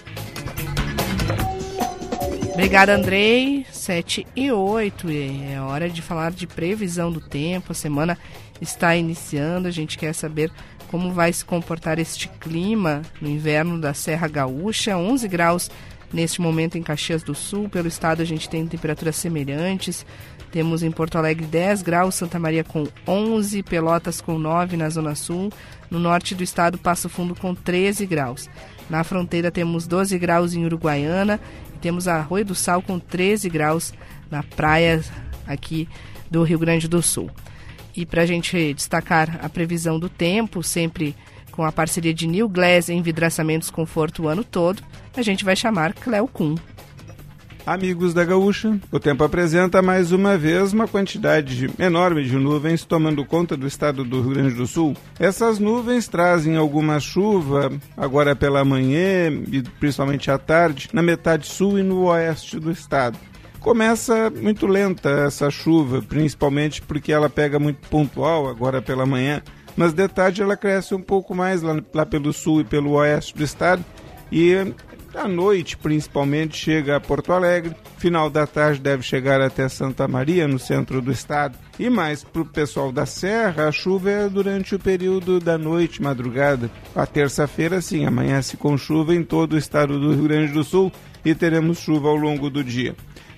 Obrigada, Andrei. sete e oito. É hora de falar de previsão do tempo. A semana está iniciando. A gente quer saber como vai se comportar este clima no inverno da Serra Gaúcha. onze graus neste momento em Caxias do Sul. Pelo estado a gente tem temperaturas semelhantes. Temos em Porto Alegre dez graus, Santa Maria com onze, Pelotas com nove na Zona Sul. No norte do estado, Passo Fundo com treze graus. Na fronteira temos doze graus em Uruguaiana. Temos Arroio do Sal com treze graus na praia aqui do Rio Grande do Sul. E para a gente destacar a previsão do tempo, sempre com a parceria de New Glass em vidraçamentos conforto o ano todo, a gente vai chamar Cleo Kuhn. Amigos da Gaúcha, o tempo apresenta mais uma vez uma quantidade enorme de nuvens tomando conta do estado do Rio Grande do Sul. Essas nuvens trazem alguma chuva agora pela manhã e principalmente à tarde na metade sul e no oeste do estado. Começa muito lenta essa chuva, principalmente porque ela pega muito pontual agora pela manhã, mas de tarde ela cresce um pouco mais lá, lá pelo sul e pelo oeste do estado e à noite, principalmente, chega a Porto Alegre. Final da tarde deve chegar até Santa Maria, no centro do estado. E mais para o pessoal da Serra, a chuva é durante o período da noite, madrugada. A terça-feira, sim, amanhece com chuva em todo o estado do Rio Grande do Sul e teremos chuva ao longo do dia.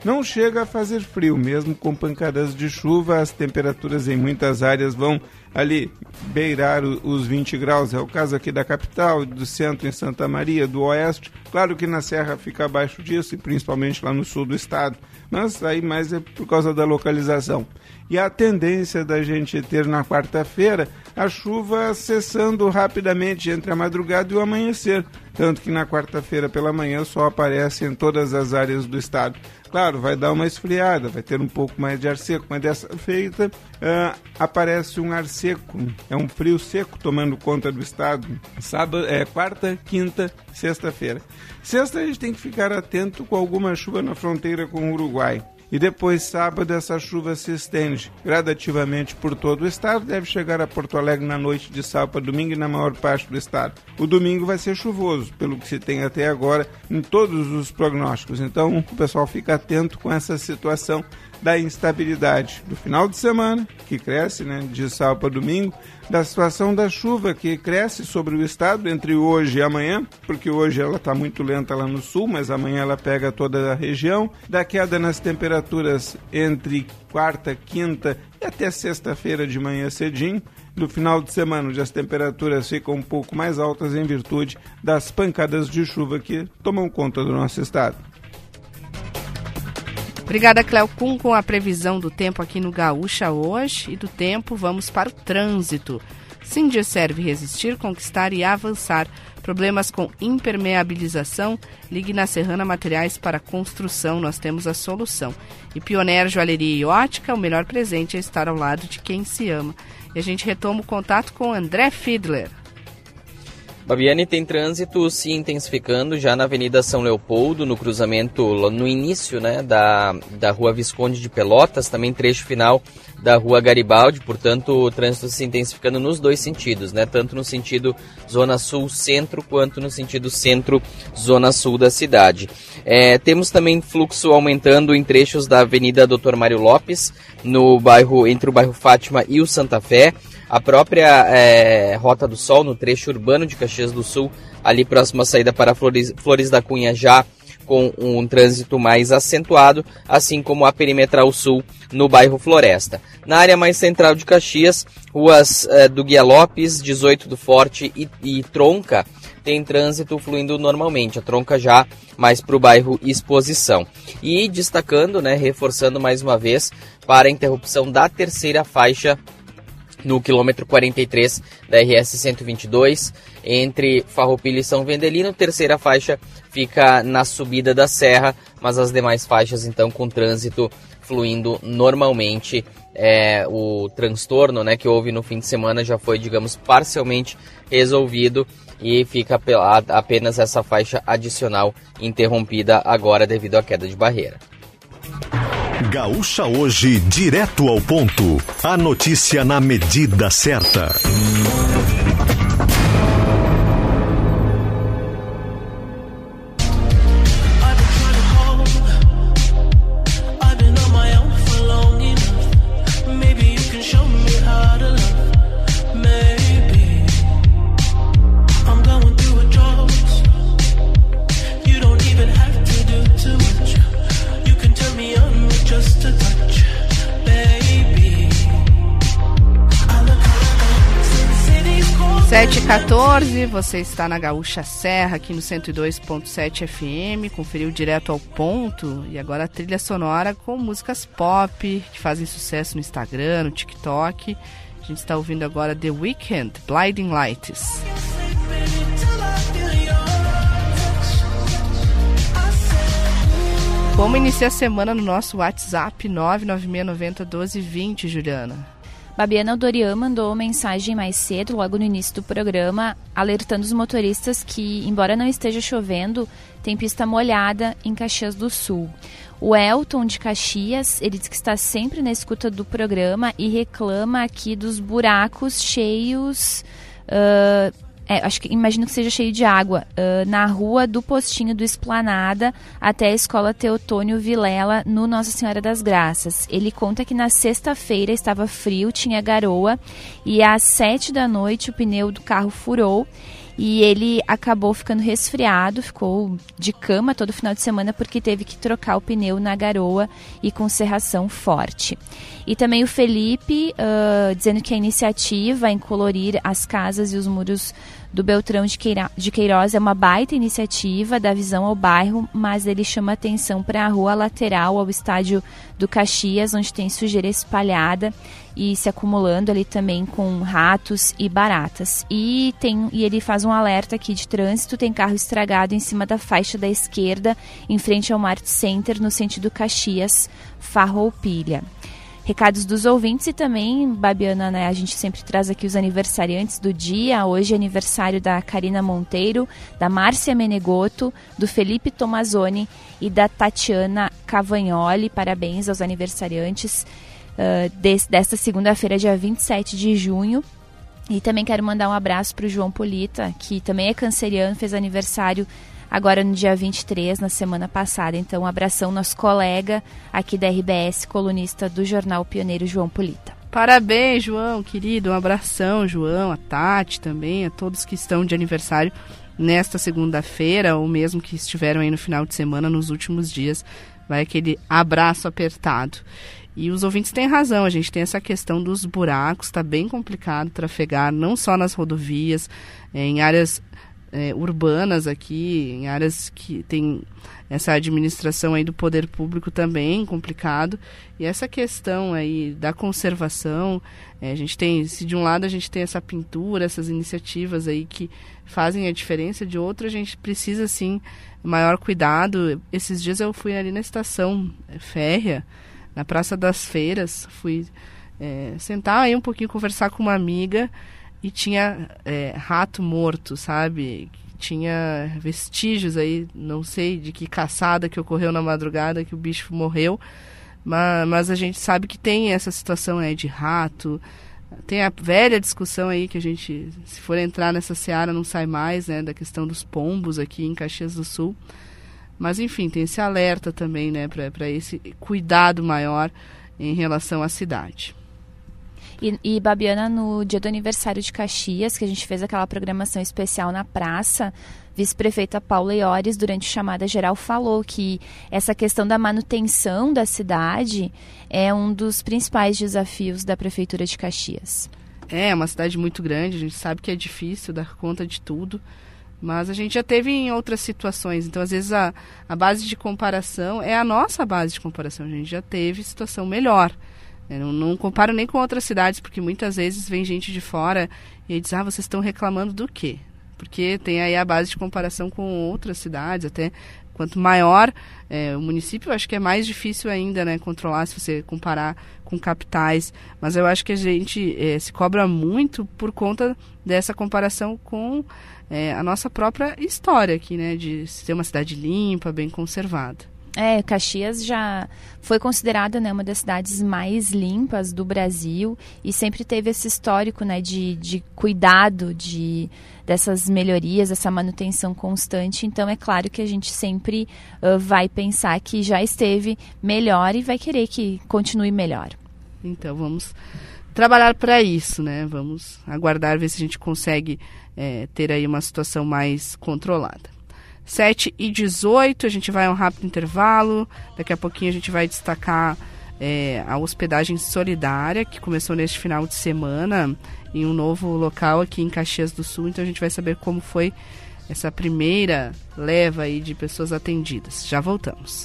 Não chega a fazer frio, mesmo com pancadas de chuva, as temperaturas em muitas áreas vão ali beirar os vinte graus. É o caso aqui da capital, do centro em Santa Maria, do oeste. Claro que na serra fica abaixo disso, e principalmente lá no sul do estado, mas aí mais é por causa da localização. E a tendência da gente ter na quarta-feira a chuva cessando rapidamente entre a madrugada e o amanhecer, tanto que na quarta-feira pela manhã o sol aparece em todas as áreas do estado. Claro, vai dar uma esfriada, vai ter um pouco mais de ar seco, mas dessa feita uh, aparece um ar seco, é um frio seco tomando conta do estado. Sábado, é, quarta, quinta, sexta-feira. Sexta a gente tem que ficar atento com alguma chuva na fronteira com o Uruguai. E depois, sábado, essa chuva se estende gradativamente por todo o estado, deve chegar a Porto Alegre na noite de sábado para domingo e na maior parte do estado. O domingo vai ser chuvoso, pelo que se tem até agora em todos os prognósticos. Então, o pessoal fica atento com essa situação da instabilidade do final de semana, que cresce, né, de sábado para domingo, da situação da chuva, que cresce sobre o estado entre hoje e amanhã, porque hoje ela está muito lenta lá no sul, mas amanhã ela pega toda a região, da queda nas temperaturas entre quarta, quinta e até sexta-feira de manhã cedinho, no final de semana, onde as temperaturas ficam um pouco mais altas em virtude das pancadas de chuva que tomam conta do nosso estado. Obrigada, Cléo Kuhn, com a previsão do tempo aqui no Gaúcha hoje. E do tempo, vamos para o trânsito. Sindiserve Resistir, Conquistar e Avançar. Problemas com impermeabilização? Ligue na Serrana Materiais para Construção, nós temos a solução. E Pioneer Joalheria e Ótica, o melhor presente é estar ao lado de quem se ama. E a gente retoma o contato com André Fiedler. Babiane, tem trânsito se intensificando já na Avenida São Leopoldo, no cruzamento, no início, né, da, da Rua Visconde de Pelotas, também trecho final da Rua Garibaldi, portanto o trânsito se intensificando nos dois sentidos, né, tanto no sentido Zona Sul-Centro quanto no sentido Centro-Zona Sul da cidade. É, temos também fluxo aumentando em trechos da Avenida doutor Mário Lopes, no bairro, entre o bairro Fátima e o Santa Fé. A própria é, Rota do Sol, no trecho urbano de Caxias do Sul, ali próximo à saída para Flores, Flores da Cunha, já com um trânsito mais acentuado, assim como a Perimetral Sul, no bairro Floresta. Na área mais central de Caxias, ruas é, do Guia Lopes, dezoito do Forte e, e Tronca, tem trânsito fluindo normalmente, a Tronca já mais para o bairro Exposição. E destacando, né, reforçando mais uma vez, para a interrupção da terceira faixa no quilômetro quarenta e três da R S cento e vinte e dois, entre Farroupilha e São Vendelino. Terceira faixa fica na subida da serra, mas as demais faixas, então, com trânsito fluindo normalmente. É, o transtorno, né, que houve no fim de semana já foi, digamos, parcialmente resolvido e fica apenas essa faixa adicional interrompida agora devido à queda de barreira. Gaúcha Hoje, direto ao ponto. A notícia na medida certa. sete e quatorze, você está na Gaúcha Serra, aqui no cento e dois ponto sete F M, conferiu direto ao ponto, e agora a trilha sonora com músicas pop, que fazem sucesso no Instagram, no TikTok. A gente está ouvindo agora The Weeknd, Blinding Lights. Como inicia a semana no nosso WhatsApp nove nove seis nove zero um dois dois zero, Juliana? Babiana Aldorian mandou mensagem mais cedo, logo no início do programa, alertando os motoristas que, embora não esteja chovendo, tem pista molhada em Caxias do Sul. O Elton de Caxias, ele diz que está sempre na escuta do programa e reclama aqui dos buracos cheios... Uh, É, acho que imagino que seja cheio de água, uh, na rua do Postinho do Esplanada até a Escola Teotônio Vilela, no Nossa Senhora das Graças. Ele conta que na sexta-feira estava frio, tinha garoa, e às sete da noite o pneu do carro furou e ele acabou ficando resfriado, ficou de cama todo final de semana porque teve que trocar o pneu na garoa e com serração forte. E também o Felipe uh, dizendo que a iniciativa em colorir as casas e os muros do Beltrão de, Queira, de Queiroz é uma baita iniciativa, dá visão ao bairro, mas ele chama atenção para a rua lateral ao estádio do Caxias, onde tem sujeira espalhada e se acumulando ali também com ratos e baratas. E, tem, e ele faz um alerta aqui de trânsito, tem carro estragado em cima da faixa da esquerda, em frente ao Mart Center, no sentido Caxias, Farroupilha. Recados dos ouvintes e também, Babiana, né, a gente sempre traz aqui os aniversariantes do dia. Hoje é aniversário da Karina Monteiro, da Márcia Menegoto, do Felipe Tomazoni e da Tatiana Cavagnoli. Parabéns aos aniversariantes uh, des, desta segunda-feira, dia vinte e sete de junho. E também quero mandar um abraço para o João Polita, que também é canceriano, fez aniversário agora no dia vinte e três, na semana passada. Então, um abração, nosso colega aqui da R B S, colunista do Jornal Pioneiro, João Polita. Parabéns, João, querido. Um abração, João, a Tati também, a todos que estão de aniversário nesta segunda-feira, ou mesmo que estiveram aí no final de semana, nos últimos dias. Vai aquele abraço apertado. E os ouvintes têm razão, a gente tem essa questão dos buracos, está bem complicado trafegar, não só nas rodovias, em áreas É, urbanas aqui, em áreas que tem essa administração aí do poder público também complicado, e essa questão aí da conservação, é, a gente tem, se de um lado a gente tem essa pintura, essas iniciativas aí que fazem a diferença, de outro a gente precisa sim maior cuidado. Esses dias eu fui ali na estação férrea, na Praça das Feiras, fui é, sentar aí um pouquinho, conversar com uma amiga, e tinha é, rato morto, sabe? Tinha vestígios aí, não sei de que caçada que ocorreu na madrugada, que o bicho morreu. Mas, mas a gente sabe que tem essa situação aí de rato. Tem a velha discussão aí que a gente, se for entrar nessa seara, não sai mais, né? Da questão dos pombos aqui em Caxias do Sul. Mas, enfim, tem esse alerta também, né? Para esse cuidado maior em relação à cidade. E, e, Babiana, no dia do aniversário de Caxias, que a gente fez aquela programação especial na praça, vice-prefeita Paula Iores, durante chamada geral, falou que essa questão da manutenção da cidade é um dos principais desafios da Prefeitura de Caxias. É, uma cidade muito grande, a gente sabe que é difícil dar conta de tudo, mas a gente já teve em outras situações, então às vezes a, a base de comparação é a nossa base de comparação, a gente já teve situação melhor. Eu não, não comparo nem com outras cidades, porque muitas vezes vem gente de fora e aí diz, ah, vocês estão reclamando do quê? Porque tem aí a base de comparação com outras cidades, até quanto maior é, o município, eu acho que é mais difícil ainda, né, controlar, se você comparar com capitais, mas eu acho que a gente é, se cobra muito por conta dessa comparação com é, a nossa própria história aqui, né, de ser uma cidade limpa, bem conservada. É, Caxias já foi considerada, né, uma das cidades mais limpas do Brasil e sempre teve esse histórico, né, de, de cuidado, de, dessas melhorias, essa manutenção constante. Então é claro que a gente sempre uh, vai pensar que já esteve melhor e vai querer que continue melhor. Então vamos trabalhar para isso, né? Vamos aguardar, ver se a gente consegue é, ter aí uma situação mais controlada. sete e dezoito, a gente vai a um rápido intervalo. Daqui a pouquinho a gente vai destacar é, a hospedagem solidária, que começou neste final de semana em um novo local aqui em Caxias do Sul. Então a gente vai saber como foi essa primeira leva aí de pessoas atendidas. Já voltamos.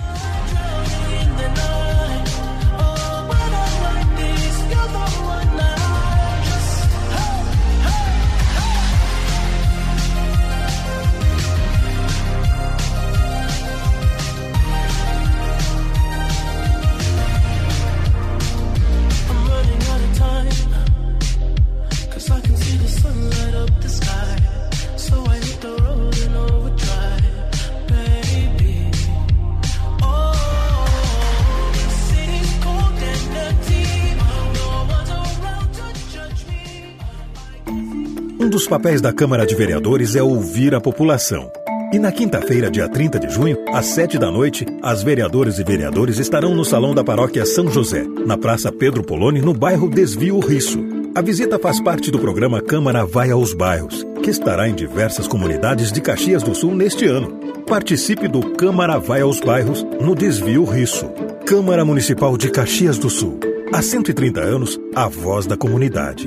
Um dos papéis da Câmara de Vereadores é ouvir a população. E na quinta-feira, dia trinta de junho, às sete da noite, as vereadoras e vereadores estarão no Salão da Paróquia São José, na Praça Pedro Poloni, no bairro Desvio Risso. A visita faz parte do programa Câmara Vai aos Bairros, que estará em diversas comunidades de Caxias do Sul neste ano. Participe do Câmara Vai aos Bairros no Desvio Risso. Câmara Municipal de Caxias do Sul. Há cento e trinta anos, a voz da comunidade.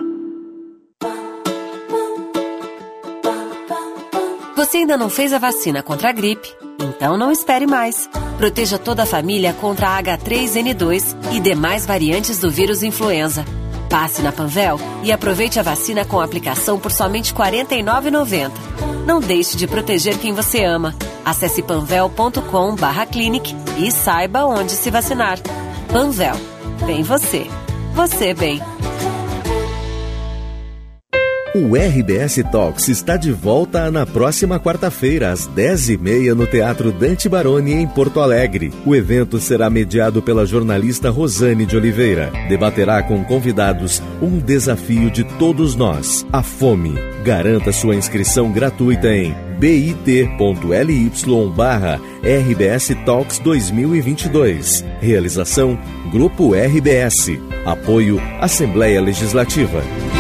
Você ainda não fez a vacina contra a gripe? Então não espere mais. Proteja toda a família contra a agá três ene dois e demais variantes do vírus influenza. Passe na Panvel e aproveite a vacina com aplicação por somente quarenta e nove reais e noventa centavos. Não deixe de proteger quem você ama. Acesse panvel ponto com barra clinic e saiba onde se vacinar. Panvel. Bem você. Você bem. O R B S Talks está de volta na próxima quarta-feira, às dez e meia, no Teatro Dante Baroni, em Porto Alegre. O evento será mediado pela jornalista Rosane de Oliveira. Debaterá com convidados um desafio de todos nós, a fome. Garanta sua inscrição gratuita em bit ponto ly barra R B S Talks dois mil e vinte e dois. Realização Grupo R B S. Apoio Assembleia Legislativa.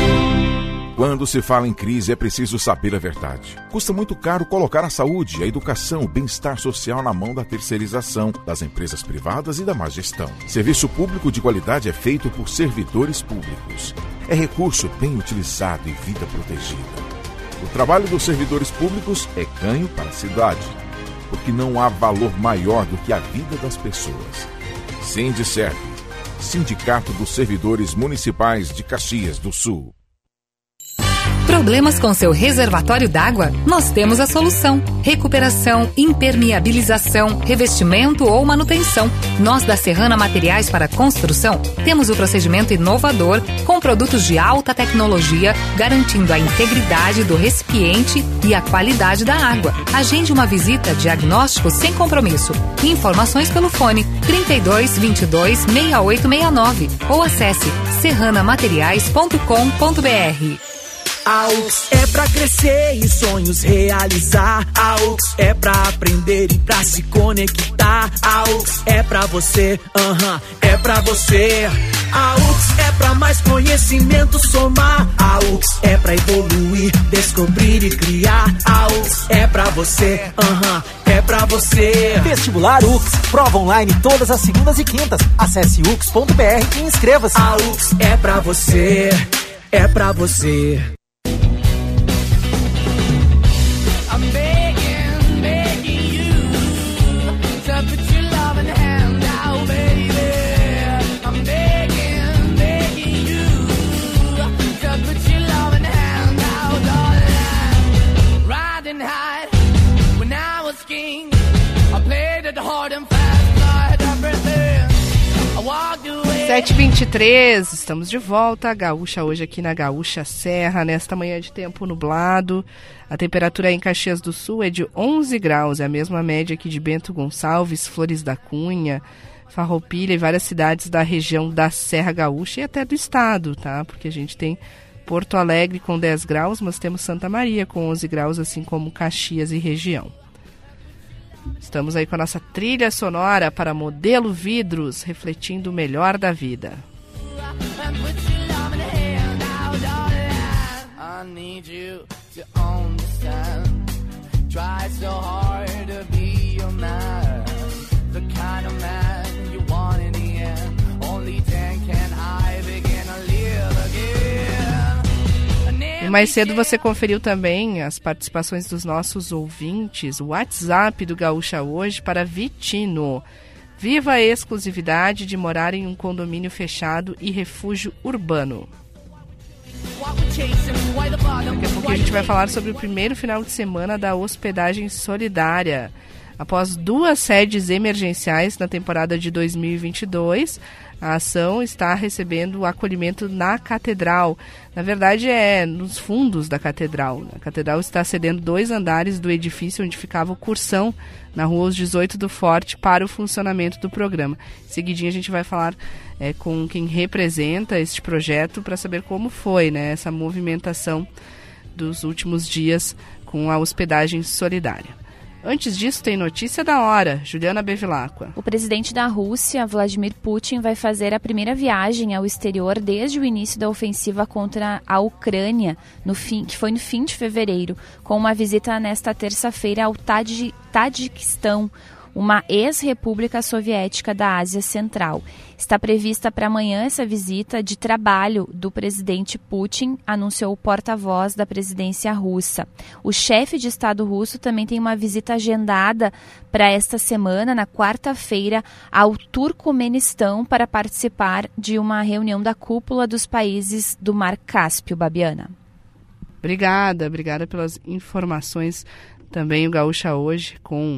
Quando se fala em crise, é preciso saber a verdade. Custa muito caro colocar a saúde, a educação, o bem-estar social na mão da terceirização, das empresas privadas e da má gestão. Serviço público de qualidade é feito por servidores públicos. É recurso bem utilizado e vida protegida. O trabalho dos servidores públicos é ganho para a cidade, porque não há valor maior do que a vida das pessoas. Sindicerv, Sindicato dos Servidores Municipais de Caxias do Sul. Problemas com seu reservatório d'água? Nós temos a solução. Recuperação, impermeabilização, revestimento ou manutenção. Nós da Serrana Materiais para Construção temos o procedimento inovador com produtos de alta tecnologia, garantindo a integridade do recipiente e a qualidade da água. Agende uma visita diagnóstico sem compromisso. Informações pelo fone trinta e dois, vinte e dois, sessenta e oito sessenta e nove ou acesse serrana materiais ponto com ponto br. A U X é pra crescer e sonhos realizar. A U X é pra aprender e pra se conectar. A U X é pra você, aham, uh-huh, é pra você. A U X é pra mais conhecimento somar. A U X é pra evoluir, descobrir e criar. A U X é pra você, aham, uh-huh, é pra você. Vestibular U X, prova online todas as segundas e quintas. Acesse u x ponto br e inscreva-se. A U X é pra você, é pra você. sete e vinte e três, estamos de volta, a Gaúcha hoje aqui na Gaúcha Serra, nesta manhã de tempo nublado. A temperatura em Caxias do Sul é de onze graus, é a mesma média aqui de Bento Gonçalves, Flores da Cunha, Farroupilha e várias cidades da região da Serra Gaúcha e até do estado, tá? Porque a gente tem Porto Alegre com dez graus, mas temos Santa Maria com onze graus, assim como Caxias e região. Estamos aí com a nossa trilha sonora para Modelo Vidros, refletindo o melhor da vida. E mais cedo você conferiu também as participações dos nossos ouvintes, o WhatsApp do Gaúcha Hoje para Vitino. Viva a exclusividade de morar em um condomínio fechado e refúgio urbano. Daqui a pouco a gente vai falar sobre o primeiro final de semana da hospedagem solidária. Após duas sedes emergenciais na temporada de dois mil e vinte e dois, a ação está recebendo o acolhimento na Catedral. Na verdade, é nos fundos da Catedral. A Catedral está cedendo dois andares do edifício onde ficava o Cursão, na rua Os dezoito do Forte, para o funcionamento do programa. Em seguidinho, a gente vai falar é, com quem representa este projeto para saber como foi, né, essa movimentação dos últimos dias com a hospedagem solidária. Antes disso, tem notícia da hora. Juliana Bevilacqua. O presidente da Rússia, Vladimir Putin, vai fazer a primeira viagem ao exterior desde o início da ofensiva contra a Ucrânia, no fim, que foi no fim de fevereiro, com uma visita nesta terça-feira ao Tadj- Tadjiquistão, uma ex-república soviética da Ásia Central. Está prevista para amanhã essa visita de trabalho do presidente Putin, anunciou o porta-voz da presidência russa. O chefe de Estado russo também tem uma visita agendada para esta semana, na quarta-feira, ao Turcomenistão, para participar de uma reunião da cúpula dos países do Mar Cáspio. Babiana. Obrigada, obrigada pelas informações. Também o Gaúcha hoje com...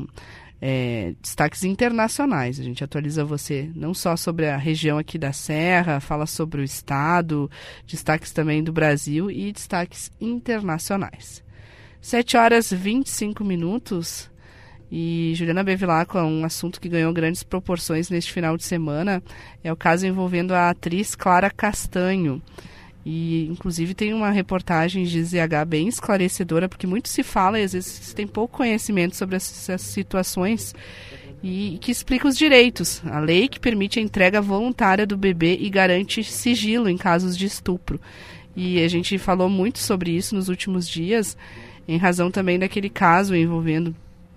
É, destaques internacionais. A gente atualiza você não só sobre a região aqui da Serra, fala sobre o estado, destaques também do Brasil e destaques internacionais. sete horas e vinte e cinco minutos e Juliana Bevilacqua, um assunto que ganhou grandes proporções neste final de semana é o caso envolvendo a atriz Clara Castanho. E, inclusive, tem uma reportagem de Z H bem esclarecedora, porque muito se fala e, às vezes, se tem pouco conhecimento sobre essas situações e, e que explica os direitos. A lei que permite a entrega voluntária do bebê e garante sigilo em casos de estupro. E a gente falou muito sobre isso nos últimos dias, em razão também daquele caso envolvendo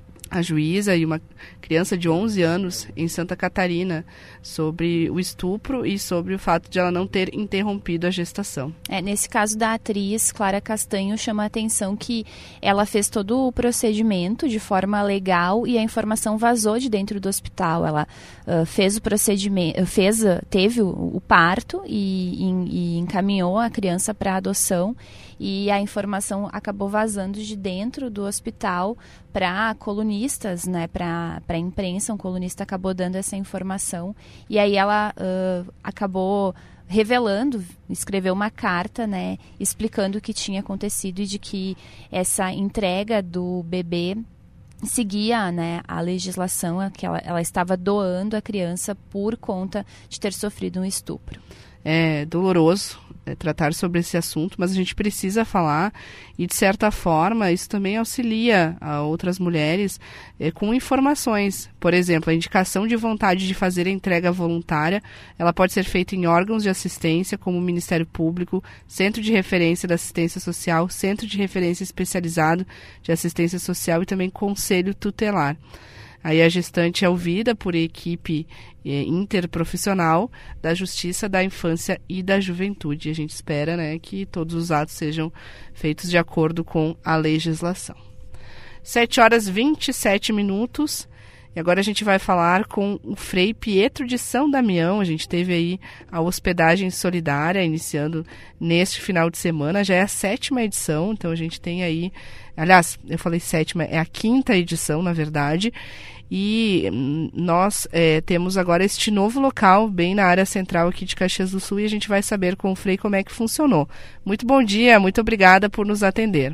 a juíza e uma criança de onze anos em Santa Catarina, sobre o estupro e sobre o fato de ela não ter interrompido a gestação. É, nesse caso da atriz Clara Castanho, chama a atenção que ela fez todo o procedimento de forma legal e a informação vazou de dentro do hospital. Ela uh, fez o procedimento, fez, teve o, o parto e, e, e encaminhou a criança para adoção, e a informação acabou vazando de dentro do hospital para colunistas, né, para a imprensa. Um colunista acabou dando essa informação e aí ela uh, acabou revelando, escreveu uma carta, né, explicando o que tinha acontecido e de que essa entrega do bebê seguia, né, a legislação, que ela, ela estava doando a criança por conta de ter sofrido um estupro. É doloroso é, tratar sobre esse assunto, mas a gente precisa falar e, de certa forma, isso também auxilia a outras mulheres é, com informações. Por exemplo, a indicação de vontade de fazer a entrega voluntária, ela pode ser feita em órgãos de assistência, como o Ministério Público, Centro de Referência da Assistência Social, Centro de Referência Especializado de Assistência Social e também Conselho Tutelar. Aí a gestante é ouvida por equipe eh, interprofissional da Justiça da Infância e da Juventude. A gente espera, né, que todos os atos sejam feitos de acordo com a legislação. sete horas e vinte e sete minutos. E agora a gente vai falar com o Frei Pietro de São Damião. A gente teve aí a hospedagem solidária iniciando neste final de semana. Já é a sétima edição, então a gente tem aí... Aliás, eu falei sétima, é a quinta edição, na verdade. E nós é, temos agora este novo local, bem na área central aqui de Caxias do Sul, e a gente vai saber com o Frei como é que funcionou. Muito bom dia, muito obrigada por nos atender.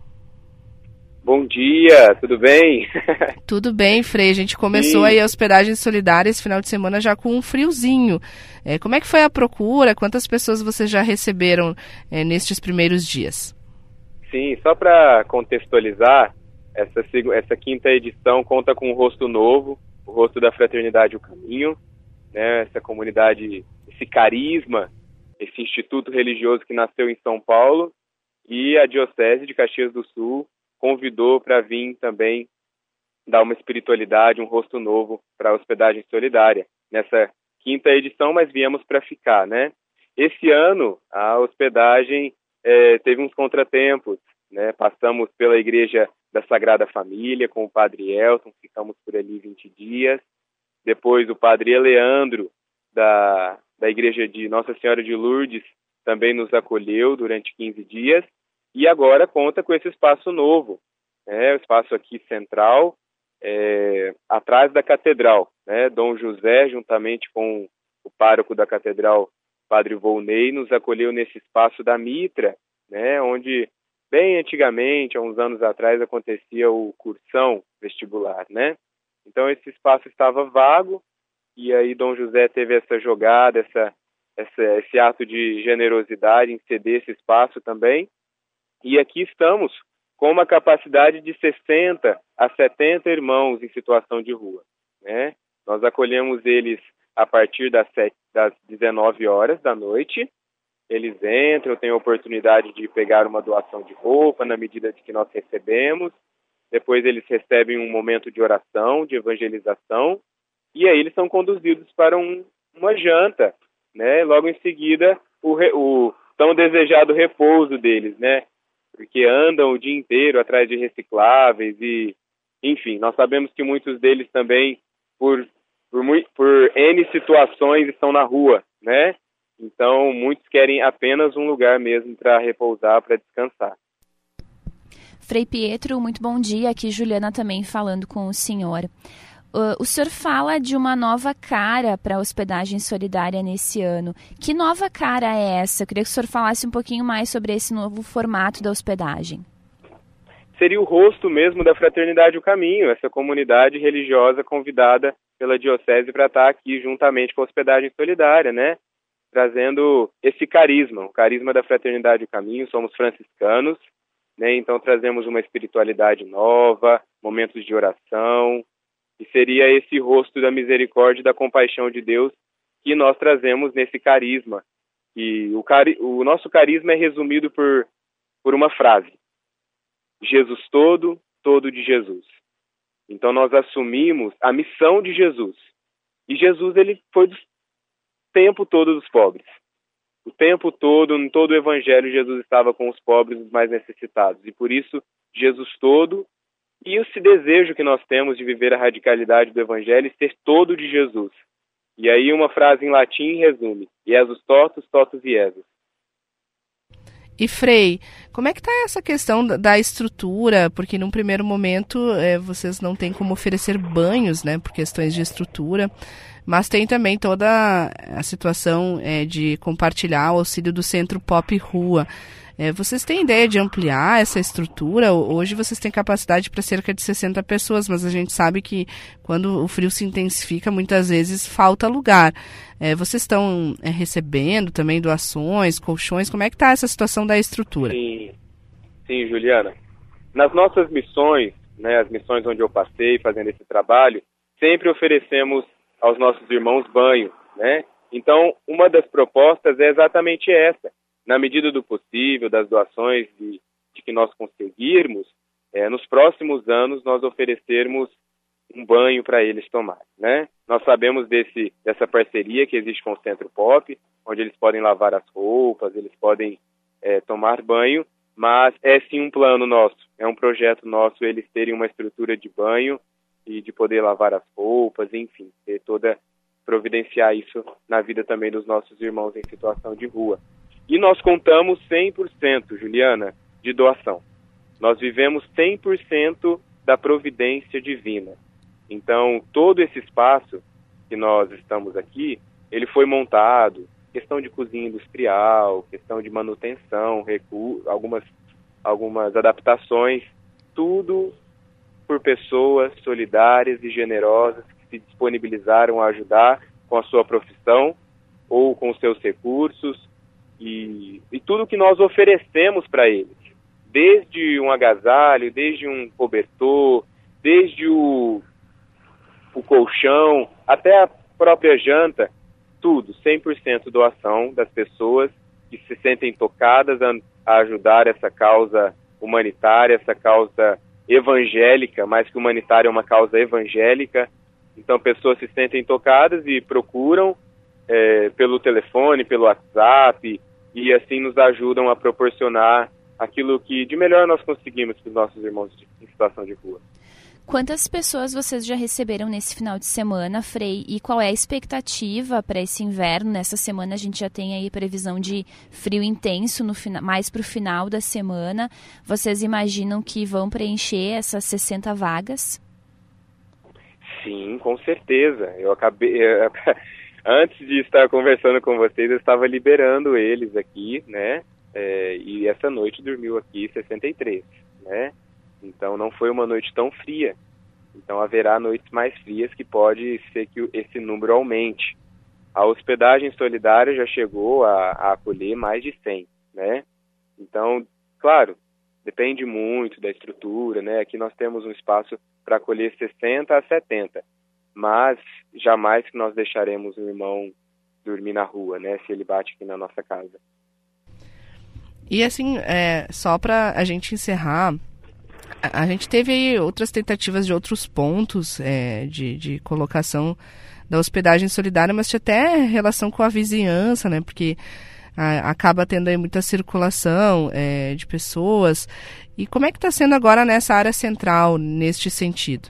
Bom dia, tudo bem? Tudo bem, Frei. A gente começou Sim. aí a hospedagem solidária esse final de semana já com um friozinho. É, como é que foi a procura? Quantas pessoas vocês já receberam é, nestes primeiros dias? Sim, só para contextualizar, essa, essa quinta edição conta com um rosto novo, o rosto da Fraternidade O Caminho, né? Essa comunidade, esse carisma, esse instituto religioso que nasceu em São Paulo, e a Diocese de Caxias do Sul convidou para vir também dar uma espiritualidade, um rosto novo para a hospedagem solidária nessa quinta edição, mas viemos para ficar, né? Esse ano a hospedagem é, teve uns contratempos, né? Passamos pela Igreja da Sagrada Família com o Padre Elton, ficamos por ali vinte dias. Depois o Padre Eleandro da, da Igreja de Nossa Senhora de Lourdes também nos acolheu durante quinze dias. E agora conta com esse espaço novo, né? O espaço aqui central, é, atrás da catedral, né? Dom José, juntamente com o pároco da catedral, Padre Volney, nos acolheu nesse espaço da Mitra, né? Onde, bem antigamente, há uns anos atrás, acontecia o cursão vestibular, né? Então esse espaço estava vago, e aí Dom José teve essa jogada, essa, essa, esse ato de generosidade em ceder esse espaço também. E aqui estamos com uma capacidade de sessenta a setenta irmãos em situação de rua, né? Nós acolhemos eles a partir das, sete, das dezenove horas da noite. Eles entram, têm a oportunidade de pegar uma doação de roupa na medida de que nós recebemos. Depois eles recebem um momento de oração, de evangelização, e aí eles são conduzidos para um, uma janta, né? Logo em seguida, o, o tão desejado repouso deles, né? Porque andam o dia inteiro atrás de recicláveis e, enfim, nós sabemos que muitos deles também, por, por, por N situações, estão na rua, né? Então, muitos querem apenas um lugar mesmo para repousar, para descansar. Frei Pietro, muito bom dia. Aqui Juliana também falando com o senhor. Uh, o senhor fala de uma nova cara para a hospedagem solidária nesse ano. Que nova cara é essa? Eu queria que o senhor falasse um pouquinho mais sobre esse novo formato da hospedagem. Seria o rosto mesmo da Fraternidade O Caminho, essa comunidade religiosa convidada pela Diocese para estar aqui juntamente com a hospedagem solidária, né? Trazendo esse carisma, o carisma da Fraternidade O Caminho. Somos franciscanos, né? Então trazemos uma espiritualidade nova, momentos de oração, e seria esse rosto da misericórdia e da compaixão de Deus que nós trazemos nesse carisma. E o, cari- o nosso carisma é resumido por, por uma frase: Jesus todo, todo de Jesus. Então nós assumimos a missão de Jesus. E Jesus, ele foi do tempo todo dos pobres. O tempo todo, em todo o Evangelho, Jesus estava com os pobres, os mais necessitados. E por isso, Jesus todo, e esse desejo que nós temos de viver a radicalidade do Evangelho e ser todo de Jesus. E aí uma frase em latim resume: Jesus totus, totus Jesus. E Frei, como é que está essa questão da estrutura? Porque num primeiro momento é, vocês não têm como oferecer banhos, né, por questões de estrutura, mas tem também toda a situação é, de compartilhar o auxílio do Centro Pop Rua. É, vocês têm ideia de ampliar essa estrutura? Hoje vocês têm capacidade para cerca de sessenta pessoas, mas a gente sabe que quando o frio se intensifica, muitas vezes falta lugar. É, vocês estão é, recebendo também doações, colchões? Como é que está essa situação da estrutura? Sim, sim, Juliana. Nas nossas missões, né, as missões onde eu passei fazendo esse trabalho, sempre oferecemos aos nossos irmãos banho, né? Então, uma das propostas é exatamente essa. Na medida do possível, das doações de, de que nós conseguirmos, é, nos próximos anos nós oferecermos um banho para eles tomarem, né? Nós sabemos desse, dessa parceria que existe com o Centro Pop, onde eles podem lavar as roupas, eles podem é, tomar banho, mas é sim um plano nosso, é um projeto nosso eles terem uma estrutura de banho e de poder lavar as roupas, enfim, ter toda, providenciar isso na vida também dos nossos irmãos em situação de rua. E nós contamos cem por cento, Juliana, de doação. Nós vivemos cem por cento da providência divina. Então, todo esse espaço que nós estamos aqui, ele foi montado, questão de cozinha industrial, questão de manutenção, recu- algumas, algumas adaptações, tudo por pessoas solidárias e generosas que se disponibilizaram a ajudar com a sua profissão ou com os seus recursos, E, e tudo que nós oferecemos para eles, desde um agasalho, desde um cobertor, desde o, o colchão, até a própria janta, tudo, cem por cento doação das pessoas que se sentem tocadas a, a ajudar essa causa humanitária, essa causa evangélica, mais que humanitária, é uma causa evangélica. Então, pessoas se sentem tocadas e procuram É, pelo telefone, pelo WhatsApp, e assim nos ajudam a proporcionar aquilo que de melhor nós conseguimos para os nossos irmãos de, em situação de rua. Quantas pessoas vocês já receberam nesse final de semana, Frei? E qual é a expectativa para esse inverno? Nessa semana a gente já tem aí previsão de frio intenso, no fina, mais para o final da semana. Vocês imaginam que vão preencher essas sessenta vagas? Sim, com certeza. Eu acabei... Antes de estar conversando com vocês, eu estava liberando eles aqui, né? É, e essa noite dormiu aqui sessenta e três, né? Então não foi uma noite tão fria. Então haverá noites mais frias que pode ser que esse número aumente. A hospedagem solidária já chegou a, a acolher mais de cem, né? Então, claro, depende muito da estrutura, né? Aqui nós temos um espaço para acolher sessenta a setenta, mas jamais que nós deixaremos o irmão dormir na rua, né? Se ele bate aqui na nossa casa. E assim, é, só para a gente encerrar, a, a gente teve aí outras tentativas de outros pontos é, de, de colocação da hospedagem solidária, mas tinha até relação com a vizinhança, né? Porque a, acaba tendo aí muita circulação é, de pessoas. E como é que está sendo agora nessa área central, neste sentido?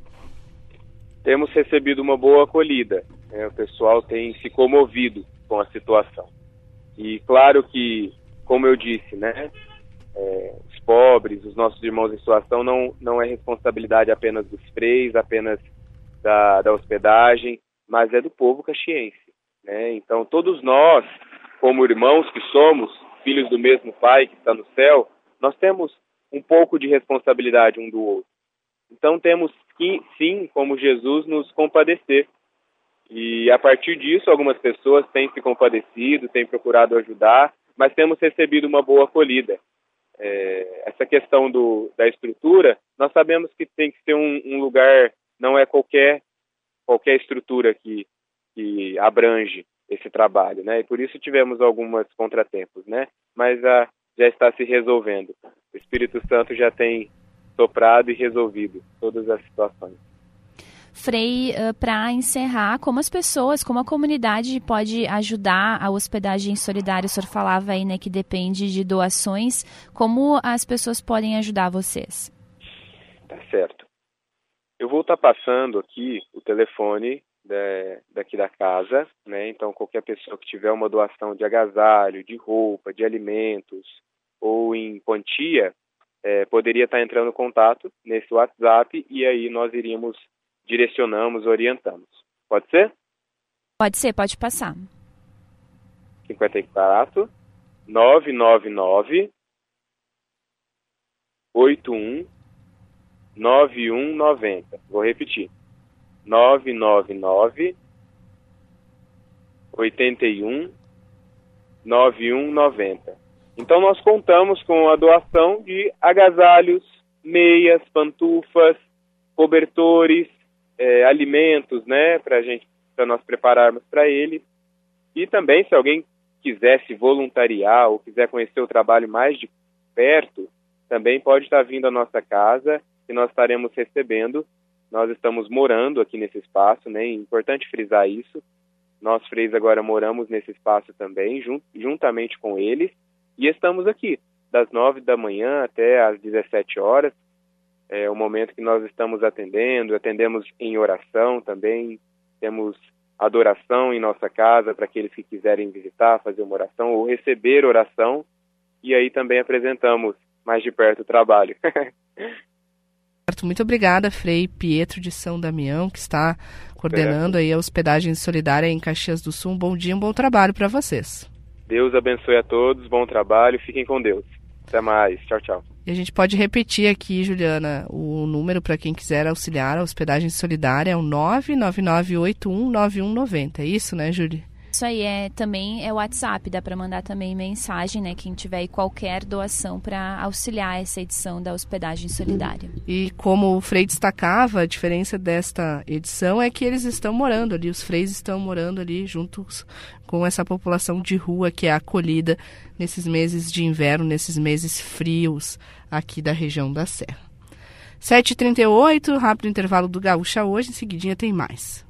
Temos recebido uma boa acolhida, né? O pessoal tem se comovido com a situação. E claro que, como eu disse, né, é, os pobres, os nossos irmãos em situação, não, não é responsabilidade apenas dos freis, apenas da, da hospedagem, mas é do povo caxiense, né? Então, todos nós, como irmãos que somos, filhos do mesmo Pai que está no céu, nós temos um pouco de responsabilidade um do outro. Então, temos que, sim, como Jesus, nos compadecer. E, a partir disso, algumas pessoas têm se compadecido, têm procurado ajudar, mas temos recebido uma boa acolhida. É, essa questão do, da estrutura, nós sabemos que tem que ser um, um lugar, não é qualquer, qualquer estrutura que, que abrange esse trabalho, né? E por isso tivemos alguns contratempos, né? Mas a, já está se resolvendo. O Espírito Santo já tem soprado e resolvido todas as situações. Frei, uh, para encerrar, como as pessoas, como a comunidade pode ajudar a hospedagem solidária? O senhor falava aí, né, que depende de doações. Como as pessoas podem ajudar vocês? Tá certo. Eu vou estar passando aqui o telefone de, daqui da casa, né? Então, qualquer pessoa que tiver uma doação de agasalho, de roupa, de alimentos ou em quantia, é, poderia estar entrando em contato nesse WhatsApp e aí nós iríamos direcionamos, orientamos. Pode ser? Pode ser, pode passar. cinquenta e quatro, nove nove nove, oito um, nove um nove zero. Vou repetir. nove nove nove, oito um, nove um nove zero. Então nós contamos com a doação de agasalhos, meias, pantufas, cobertores, É, alimentos, né, para gente, para nós prepararmos para eles. E também, se alguém quiser se voluntariar ou quiser conhecer o trabalho mais de perto, também pode estar vindo à nossa casa e nós estaremos recebendo. Nós estamos morando aqui nesse espaço, né? É importante frisar isso. Nós, freis, agora moramos nesse espaço também, jun- juntamente com eles, e estamos aqui, das nove da manhã até às dezessete horas. É o momento que nós estamos atendendo, atendemos em oração também, temos adoração em nossa casa para aqueles que quiserem visitar, fazer uma oração ou receber oração, e aí também apresentamos mais de perto o trabalho. Muito obrigada, Frei Pietro de São Damião, que está coordenando aí a hospedagem solidária em Caxias do Sul. Um bom dia, um bom trabalho para vocês. Deus abençoe a todos, bom trabalho, fiquem com Deus. Até mais, tchau, tchau. E a gente pode repetir aqui, Juliana, o número para quem quiser auxiliar a hospedagem solidária é o nove nove nove oito um nove um nove zero. É isso, né, Júlia? Isso aí é também é o WhatsApp, dá para mandar também mensagem, né, quem tiver aí qualquer doação para auxiliar essa edição da hospedagem solidária. E como o Frei destacava, a diferença desta edição é que eles estão morando ali, os freis estão morando ali juntos com essa população de rua que é acolhida nesses meses de inverno, nesses meses frios aqui da região da Serra. sete e trinta e oito, rápido intervalo do Gaúcha hoje, em seguidinha tem mais.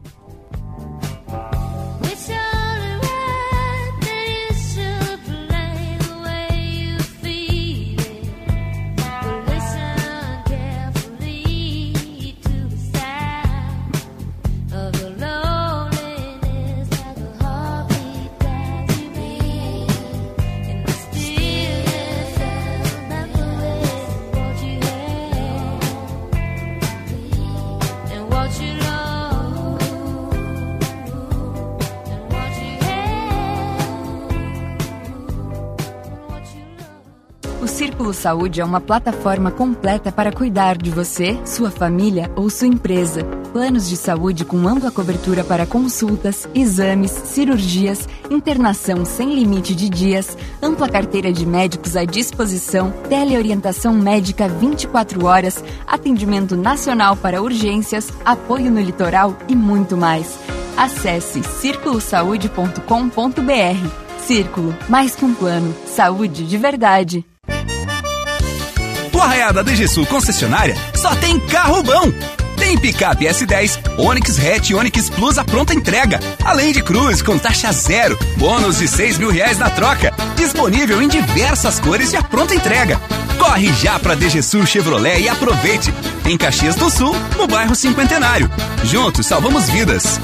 O Círculo Saúde é uma plataforma completa para cuidar de você, sua família ou sua empresa. Planos de saúde com ampla cobertura para consultas, exames, cirurgias, internação sem limite de dias, ampla carteira de médicos à disposição, teleorientação médica vinte e quatro horas, atendimento nacional para urgências, apoio no litoral e muito mais. Acesse círculo saúde ponto com ponto b r. Círculo, mais que um plano, saúde de verdade. O Arraiada D G Sul concessionária só tem carro bom. Tem picape S dez, Onix Hatch e Onix Plus à pronta entrega. Além de Cruz com taxa zero, bônus de seis mil reais na troca. Disponível em diversas cores e à pronta entrega. Corre já pra D G Sul Chevrolet e aproveite. Em Caxias do Sul, no bairro Cinquentenário. Juntos salvamos vidas.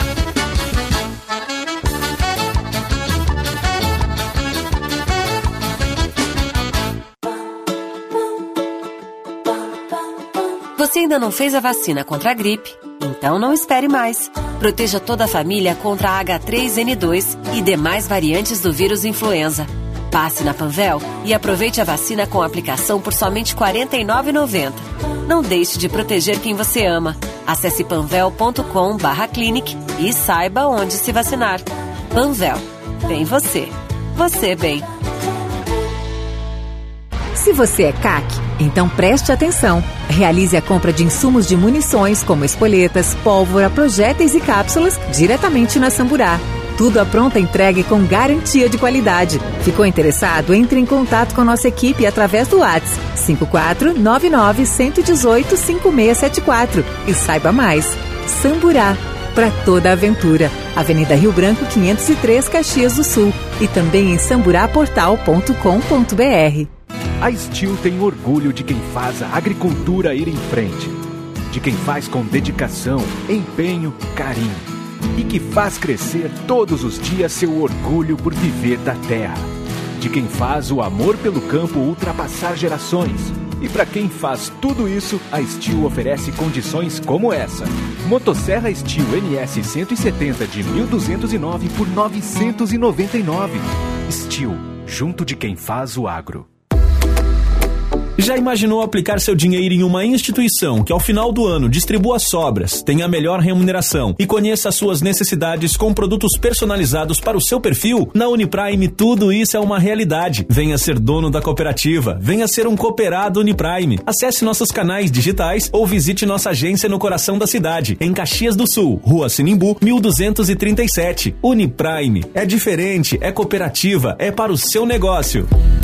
Você ainda não fez a vacina contra a gripe? Então não espere mais. Proteja toda a família contra a H três N dois e demais variantes do vírus influenza. Passe na Panvel e aproveite a vacina com aplicação por somente quarenta e nove reais e noventa centavos. Não deixe de proteger quem você ama. Acesse panvel ponto com barra clinic e saiba onde se vacinar. Panvel. Bem você. Você bem. Se você é C A C, então preste atenção. Realize a compra de insumos de munições como espoletas, pólvora, projéteis e cápsulas diretamente na Samburá. Tudo à pronta entrega e com garantia de qualidade. Ficou interessado? Entre em contato com a nossa equipe através do WhatsApp cinco quatro nove nove, um um oito, cinco seis sete quatro e saiba mais. Samburá, para toda a aventura. Avenida Rio Branco quinhentos e três, Caxias do Sul. E também em samburá portal ponto com ponto b r. A Steel tem orgulho de quem faz a agricultura ir em frente, de quem faz com dedicação, empenho, carinho e que faz crescer todos os dias seu orgulho por viver da terra, de quem faz o amor pelo campo ultrapassar gerações. E para quem faz tudo isso, a Steel oferece condições como essa. Motosserra Steel N S cento e setenta de mil duzentos e nove por novecentos e noventa e nove. Steel, junto de quem faz o agro. Já imaginou aplicar seu dinheiro em uma instituição que ao final do ano distribua sobras, tenha a melhor remuneração e conheça as suas necessidades com produtos personalizados para o seu perfil? Na Uniprime tudo isso é uma realidade. Venha ser dono da cooperativa, venha ser um cooperado Uniprime. Acesse nossos canais digitais ou visite nossa agência no coração da cidade, em Caxias do Sul, Rua Sinimbu, mil duzentos e trinta e sete. Uniprime, é diferente, é cooperativa, é para o seu negócio.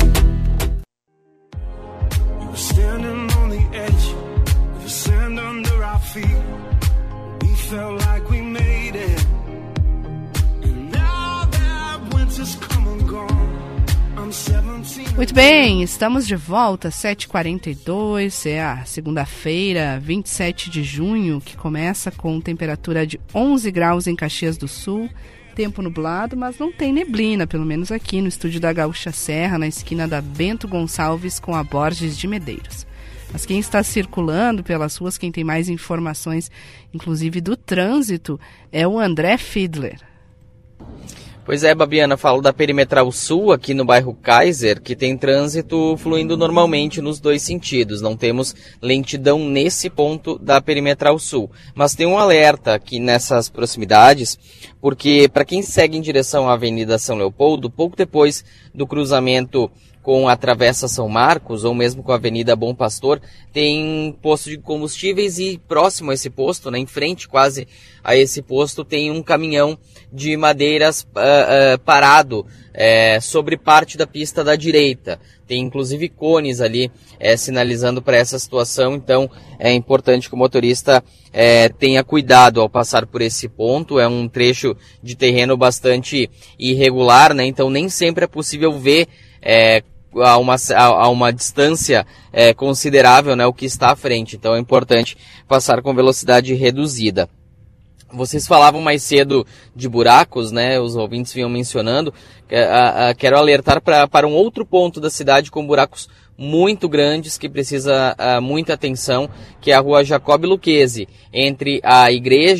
Standing on the edge of the sand under our feet, we felt like we made it, and now that winter's come and gone, I'm seventeen. Muito bem, estamos de volta, sete e quarenta e dois, é a segunda-feira, vinte e sete de junho, que começa com temperatura de onze graus em Caxias do Sul, tempo nublado, mas não tem neblina, pelo menos aqui no estúdio da Gaúcha Serra, na esquina da Bento Gonçalves com a Borges de Medeiros. Mas quem está circulando pelas ruas, quem tem mais informações, inclusive do trânsito, é o André Fiedler. Pois é, Babiana, falo da Perimetral Sul, aqui no bairro Kaiser, que tem trânsito fluindo normalmente nos dois sentidos. Não temos lentidão nesse ponto da Perimetral Sul. Mas tem um alerta aqui nessas proximidades, porque para quem segue em direção à Avenida São Leopoldo, pouco depois do cruzamento com a Travessa São Marcos, ou mesmo com a Avenida Bom Pastor, tem posto de combustíveis e próximo a esse posto, né, em frente quase a esse posto, tem um caminhão de madeiras uh, uh, parado uh, sobre parte da pista da direita. Tem inclusive cones ali uh, sinalizando para essa situação, então é importante que o motorista uh, tenha cuidado ao passar por esse ponto. É um trecho de terreno bastante irregular, né, então nem sempre é possível ver uh, a uma, a uma distância é, considerável, né, o que está à frente. Então é importante passar com velocidade reduzida. Vocês falavam mais cedo de buracos, né, os ouvintes vinham mencionando. A, a, quero alertar pra, para um outro ponto da cidade com buracos muito grandes que precisa a, muita atenção, que é a rua Jacob Luquezzi, entre a igreja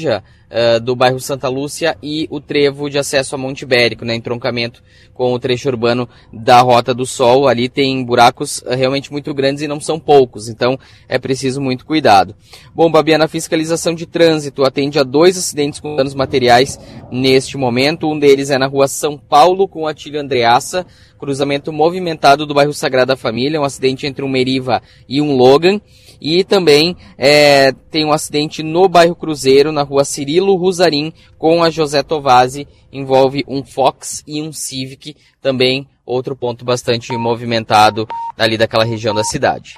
uh, do bairro Santa Lúcia e o trevo de acesso a Monte Ibérico, né, entroncamento com o trecho urbano da Rota do Sol. Ali tem buracos uh, realmente muito grandes e não são poucos, então é preciso muito cuidado. Bom, Babiana, a fiscalização de trânsito atende a dois acidentes com danos materiais neste momento. Um deles é na rua São Paulo com Atílio Andreassa, cruzamento movimentado do bairro Sagrada Família, um acidente entre um Meriva e um Logan. E também é, tem um acidente no bairro Cruzeiro, na rua Cirilo Ruzarim, com a José Tovazzi, envolve um Fox e um Civic, também outro ponto bastante movimentado ali daquela região da cidade.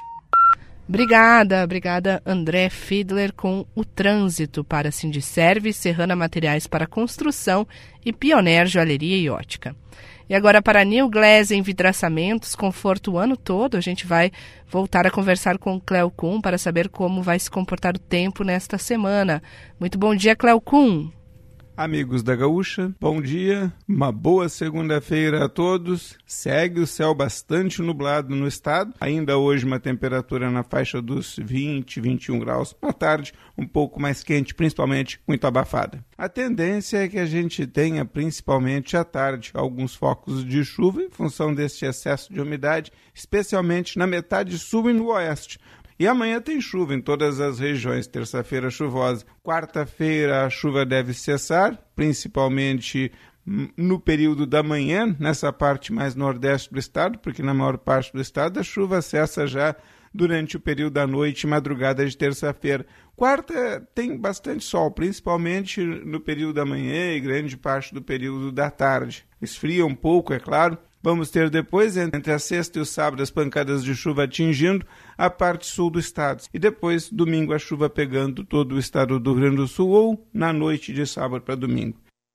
Obrigada, obrigada André Fiedler com o trânsito para Sindiserve, Serrana Materiais para Construção e Pioneer Joalheria e Ótica. E agora para New Glass Envidraçamentos, conforto o ano todo, a gente vai voltar a conversar com o Cleo Kuhn para saber como vai se comportar o tempo nesta semana. Muito bom dia, Cleo Kuhn. Amigos da Gaúcha, bom dia, uma boa segunda-feira a todos. Segue o céu bastante nublado no estado, ainda hoje uma temperatura na faixa dos vinte, vinte e um graus. À tarde, um pouco mais quente, principalmente muito abafada. A tendência é que a gente tenha, principalmente à tarde, alguns focos de chuva em função deste excesso de umidade, especialmente na metade sul e no oeste. E amanhã tem chuva em todas as regiões, terça-feira chuvosa. Quarta-feira a chuva deve cessar, principalmente no período da manhã, nessa parte mais nordeste do estado, porque na maior parte do estado a chuva cessa já durante o período da noite e madrugada de terça-feira. Quarta tem bastante sol, principalmente no período da manhã e grande parte do período da tarde. Esfria um pouco, é claro. Vamos ter depois, entre a sexta e o sábado, as pancadas de chuva atingindo a parte sul do estado. E depois, domingo, a chuva pegando todo o estado do Rio Grande do Sul ou na noite de sábado para domingo.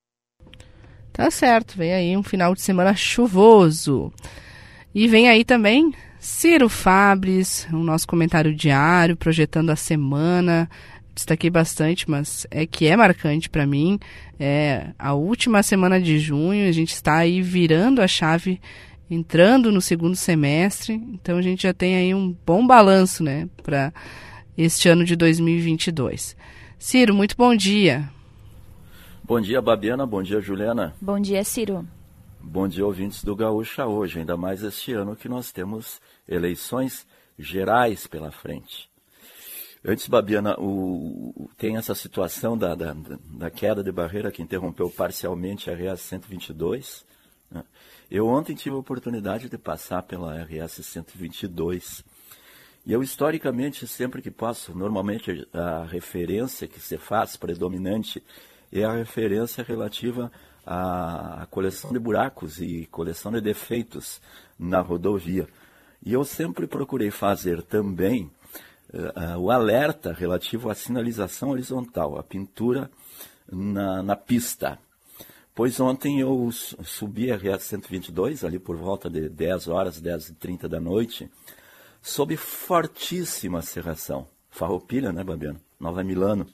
Tá certo, vem aí um final de semana chuvoso. E vem aí também Ciro Fabres, o nosso comentário diário, projetando a semana. Destaquei bastante, mas é que é marcante para mim. É a última semana de junho, a gente está aí virando a chave, entrando no segundo semestre. Então a gente já tem aí um bom balanço, né, para este ano de dois mil e vinte e dois. Ciro, muito bom dia. Bom dia, Babiana. Bom dia, Juliana. Bom dia, Ciro. Bom dia, ouvintes do Gaúcha hoje, ainda mais este ano que nós temos eleições gerais pela frente. Antes, Babiana, o, tem essa situação da, da, da queda de barreira que interrompeu parcialmente a R S cento e vinte e dois. Né? Eu ontem tive a oportunidade de passar pela R S cento e vinte e dois. E eu, historicamente, sempre que passo, normalmente a referência que se faz predominante é a referência relativa à, à coleção de buracos e coleção de defeitos na rodovia. E eu sempre procurei fazer também Uh, o alerta relativo à sinalização horizontal, a pintura na, na pista. Pois ontem eu subi a R S cento e vinte e dois, ali por volta de dez horas, dez e trinta da noite, sob fortíssima cerração. Farroupilha, né, Babiano? Nova Milano.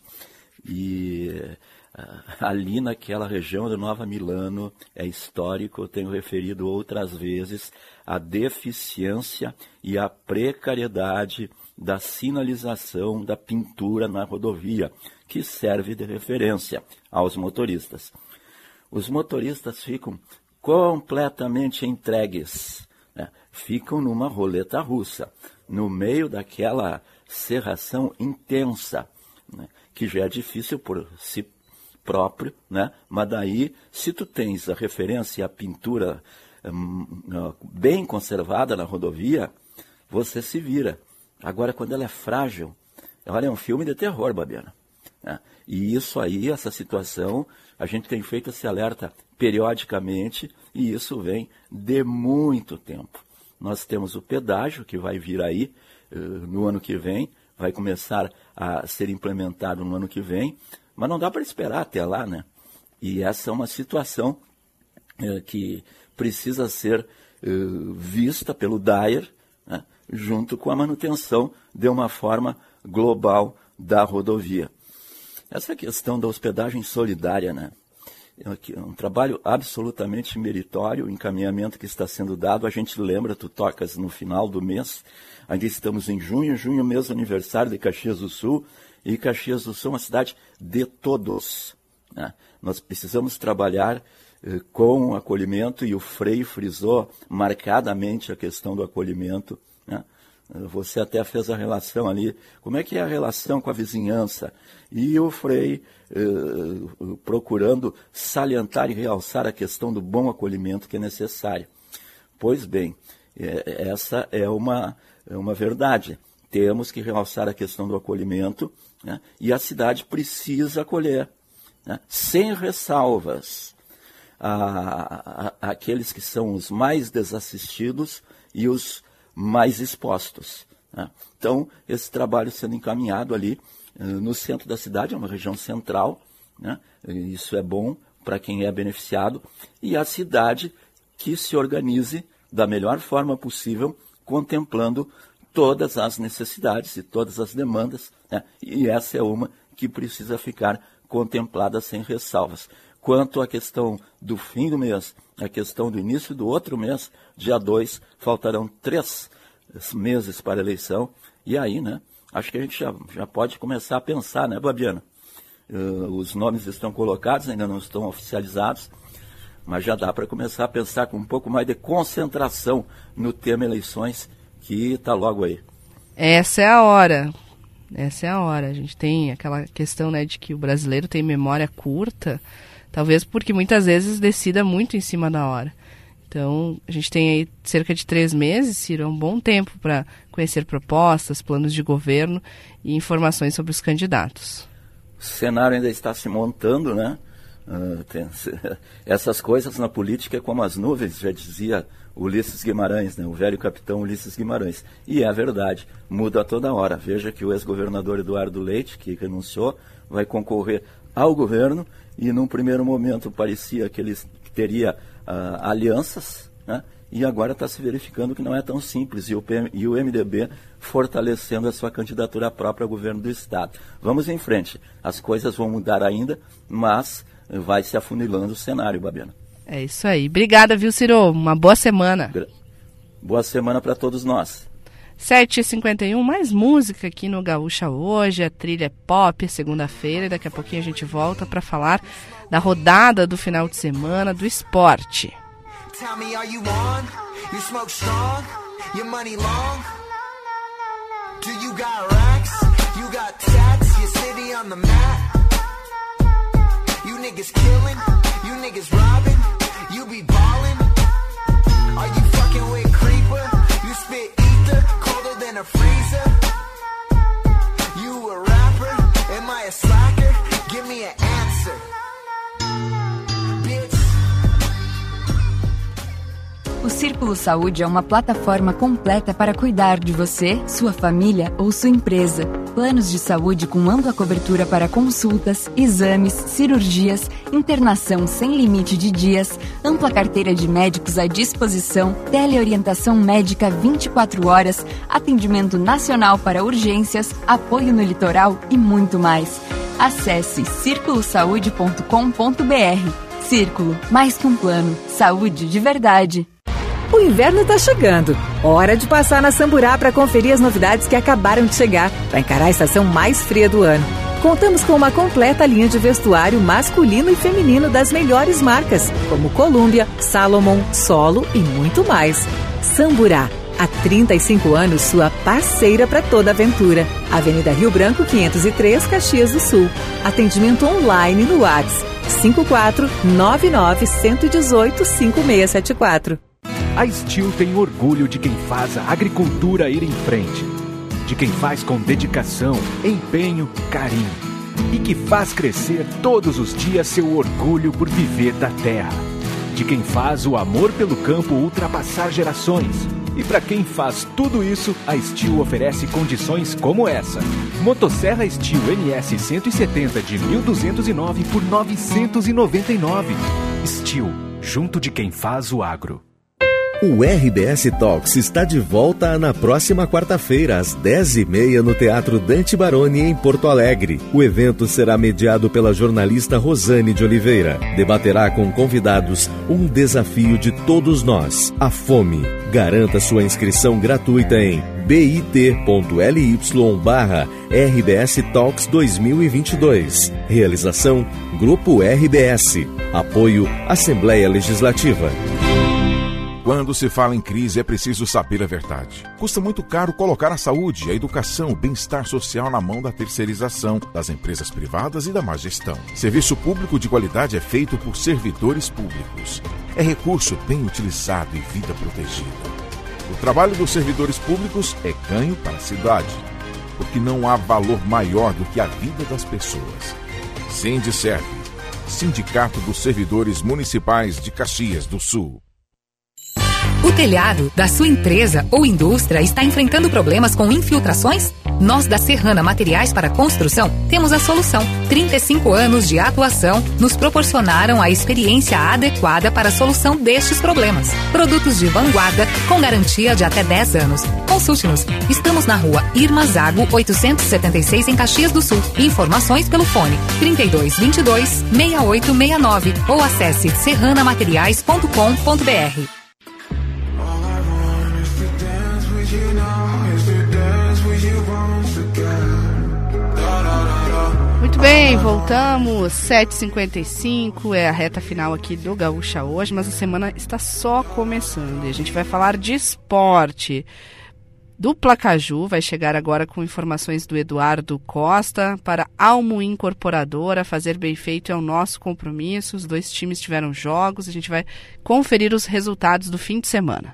E uh, ali naquela região de Nova Milano, é histórico, eu tenho referido outras vezes, a deficiência e a precariedade da sinalização da pintura na rodovia, que serve de referência aos motoristas. Os motoristas ficam completamente entregues, né? Ficam numa roleta russa, no meio daquela cerração intensa, né? Que já é difícil por si próprio, né? Mas daí, se tu tens a referência à pintura hum, bem conservada na rodovia, você se vira. Agora, quando ela é frágil, olha, é um filme de terror, Babiana. É. E isso aí, essa situação, a gente tem feito esse alerta periodicamente e isso vem de muito tempo. Nós temos o pedágio que vai vir aí uh, no ano que vem, vai começar a ser implementado no ano que vem, mas não dá para esperar até lá, né? E essa é uma situação uh, que precisa ser uh, vista pelo D A E R, né? Junto com a manutenção de uma forma global da rodovia. Essa questão da hospedagem solidária, né? É um trabalho absolutamente meritório, o encaminhamento que está sendo dado, a gente lembra, tu tocas no final do mês, ainda estamos em junho, junho mês aniversário de Caxias do Sul, e Caxias do Sul é uma cidade de todos. né? Nós precisamos trabalhar eh, com o acolhimento, e o Frei frisou marcadamente a questão do acolhimento, né? Você até fez a relação ali, como é que é a relação com a vizinhança? E o Frei eh, procurando salientar e realçar a questão do bom acolhimento que é necessário. Pois bem, eh, essa é uma, é uma verdade. Temos que realçar a questão do acolhimento, né? E a cidade precisa acolher, né? Sem ressalvas, a, a, aqueles que são os mais desassistidos e os mais expostos, né? Então, esse trabalho sendo encaminhado ali uh, no centro da cidade, é uma região central, né? Isso é bom para quem é beneficiado, e a cidade que se organize da melhor forma possível, contemplando todas as necessidades e todas as demandas, né? E essa é uma que precisa ficar contemplada sem ressalvas. Quanto à questão do fim do mês, a questão do início do outro mês, dia dois, faltarão três meses para a eleição, e aí, né, acho que a gente já, já pode começar a pensar, né, Babiana? Uh, os nomes estão colocados, ainda não estão oficializados, mas já dá para começar a pensar com um pouco mais de concentração no tema eleições, que está logo aí. Essa é a hora. Essa é a hora. A gente tem aquela questão, né, de que o brasileiro tem memória curta, talvez porque muitas vezes decida muito em cima da hora. Então, a gente tem aí cerca de três meses, Ciro, é um bom tempo para conhecer propostas, planos de governo e informações sobre os candidatos. O cenário ainda está se montando, né? Uh, tem, essas coisas na política é como as nuvens, já dizia Ulisses Guimarães, né? O velho capitão Ulisses Guimarães. E é verdade, muda a toda hora. Veja que o ex-governador Eduardo Leite, que renunciou, vai concorrer ao governo, e num primeiro momento parecia que ele teria uh, alianças, né? E agora está se verificando que não é tão simples, e o, P M, e o M D B fortalecendo a sua candidatura própria ao governo do Estado. Vamos em frente, as coisas vão mudar ainda, mas vai se afunilando o cenário, Babiana. É isso aí. Obrigada, viu, Ciro? Uma boa semana. Boa semana para todos nós. sete e cinquenta e um, mais música aqui no Gaúcha hoje, a trilha é pop, segunda-feira, e daqui a pouquinho a gente volta para falar da rodada do final de semana do esporte. Tell me, are you on? You smoke strong? Your money long? Do you got racks? You got tats? Your city on the map? You niggas killing? You niggas robbing? You be ballin'? Are you fucking with Creeper? You spit ether, colder than a freezer? You a rapper? Am I a slacker? Give me an answer. O Círculo Saúde é uma plataforma completa para cuidar de você, sua família ou sua empresa. Planos de saúde com ampla cobertura para consultas, exames, cirurgias, internação sem limite de dias, ampla carteira de médicos à disposição, teleorientação médica vinte e quatro horas, atendimento nacional para urgências, apoio no litoral e muito mais. Acesse círculo saúde ponto com ponto b r. Círculo, mais que um plano, saúde de verdade. O inverno tá chegando. Hora de passar na Samburá para conferir as novidades que acabaram de chegar, para encarar a estação mais fria do ano. Contamos com uma completa linha de vestuário masculino e feminino das melhores marcas, como Columbia, Salomon, Solo e muito mais. Samburá, há trinta e cinco anos, sua parceira para toda aventura. Avenida Rio Branco, quinhentos e três, Caxias do Sul. Atendimento online no WhatsApp cinco quatro nove nove um oito cinco seis sete quatro. A Steel tem orgulho de quem faz a agricultura ir em frente, de quem faz com dedicação, empenho, carinho e que faz crescer todos os dias seu orgulho por viver da terra, de quem faz o amor pelo campo ultrapassar gerações. E para quem faz tudo isso, a Steel oferece condições como essa. Motosserra Steel N S cento e setenta de mil duzentos e nove por novecentos e noventa e nove. Steel, junto de quem faz o agro. O R B S Talks está de volta na próxima quarta-feira, às dez e meia, no Teatro Dante Baroni, em Porto Alegre. O evento será mediado pela jornalista Rosane de Oliveira. Debaterá com convidados um desafio de todos nós, a fome. Garanta sua inscrição gratuita em bit.ly barra RBS Talks dois mil e vinte e dois. Realização Grupo R B S. Apoio Assembleia Legislativa. Quando se fala em crise, é preciso saber a verdade. Custa muito caro colocar a saúde, a educação, o bem-estar social na mão da terceirização, das empresas privadas e da má gestão. Serviço público de qualidade é feito por servidores públicos. É recurso bem utilizado e vida protegida. O trabalho dos servidores públicos é ganho para a cidade, porque não há valor maior do que a vida das pessoas. Sindiserve, Sindicato dos Servidores Municipais de Caxias do Sul. O telhado da sua empresa ou indústria está enfrentando problemas com infiltrações? Nós da Serrana Materiais para Construção temos a solução. trinta e cinco anos de atuação nos proporcionaram a experiência adequada para a solução destes problemas. Produtos de vanguarda com garantia de até dez anos. Consulte-nos. Estamos na rua Irma Zago, oitocentos e setenta e seis, em Caxias do Sul. Informações pelo fone trinta e dois, vinte e dois, sessenta e oito sessenta e nove ou acesse serrana materiais ponto com ponto br. Muito bem, voltamos, sete e cinquenta e cinco, é a reta final aqui do Gaúcha hoje, mas a semana está só começando e a gente vai falar de esporte. Do Placaju vai chegar agora com informações do Eduardo Costa para Almo Incorporadora. Fazer bem feito é o nosso compromisso, os dois times tiveram jogos, a gente vai conferir os resultados do fim de semana.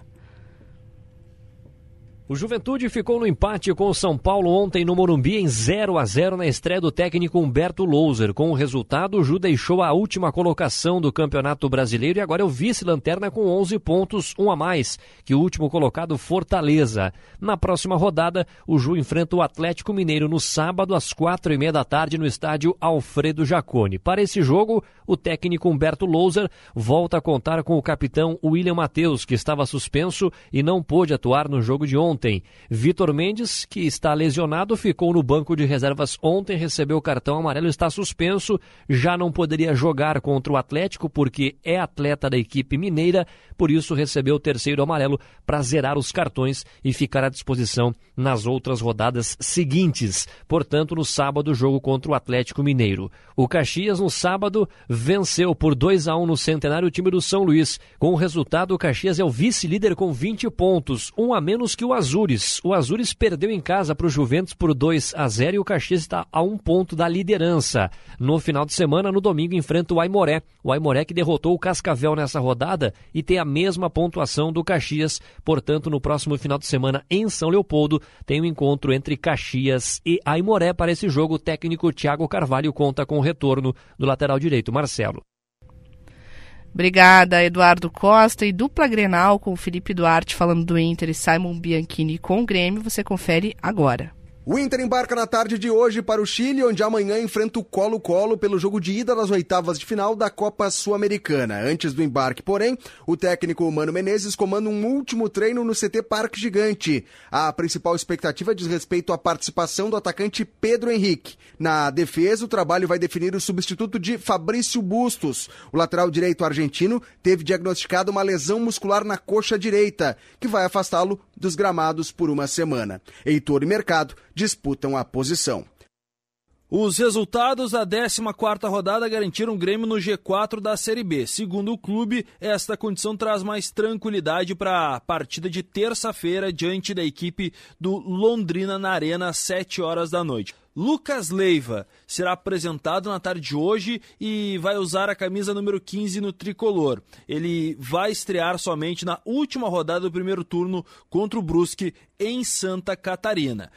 O Juventude ficou no empate com o São Paulo ontem no Morumbi em zero a zero na estreia do técnico Humberto Louser. Com o resultado, o Ju deixou a última colocação do Campeonato Brasileiro e agora é o vice-lanterna com onze pontos, um a mais que o último colocado Fortaleza. Na próxima rodada, o Ju enfrenta o Atlético Mineiro no sábado às quatro e meia da tarde no estádio Alfredo Jaconi. Para esse jogo, o técnico Humberto Louser volta a contar com o capitão William Matheus, que estava suspenso e não pôde atuar no jogo de ontem. Ontem. Vitor Mendes, que está lesionado, ficou no banco de reservas ontem, recebeu o cartão amarelo, está suspenso, já não poderia jogar contra o Atlético porque é atleta da equipe mineira, por isso recebeu o terceiro amarelo para zerar os cartões e ficar à disposição nas outras rodadas seguintes. Portanto, no sábado, jogo contra o Atlético Mineiro. O Caxias, no sábado, venceu por dois a um no Centenário o time do São Luís. Com o resultado, o Caxias é o vice-líder com vinte pontos, um a menos que o Azures. O Azures perdeu em casa para o Juventus por dois a zero e o Caxias está a um ponto da liderança. No final de semana, no domingo, enfrenta o Aimoré. O Aimoré que derrotou o Cascavel nessa rodada e tem a mesma pontuação do Caxias. Portanto, no próximo final de semana, em São Leopoldo, tem um encontro entre Caxias e Aimoré. Para esse jogo, o técnico Thiago Carvalho conta com o retorno do lateral direito, Marcelo. Obrigada, Eduardo Costa. E dupla Grenal com o Felipe Duarte falando do Inter e Simon Bianchini com o Grêmio, você confere agora. O Inter embarca na tarde de hoje para o Chile, onde amanhã enfrenta o Colo-Colo pelo jogo de ida das oitavas de final da Copa Sul-Americana. Antes do embarque, porém, o técnico Mano Menezes comanda um último treino no C T Parque Gigante. A principal expectativa diz respeito à participação do atacante Pedro Henrique. Na defesa, o trabalho vai definir o substituto de Fabrício Bustos. O lateral direito argentino teve diagnosticado uma lesão muscular na coxa direita, que vai afastá-lo dos gramados por uma semana. Heitor e Mercado disputam a posição. Os resultados da décima quarta rodada garantiram o Grêmio no G quatro da Série B. Segundo o clube, esta condição traz mais tranquilidade para a partida de terça-feira diante da equipe do Londrina na Arena às sete horas da noite. Lucas Leiva será apresentado na tarde de hoje e vai usar a camisa número quinze no tricolor. Ele vai estrear somente na última rodada do primeiro turno contra o Brusque em Santa Catarina.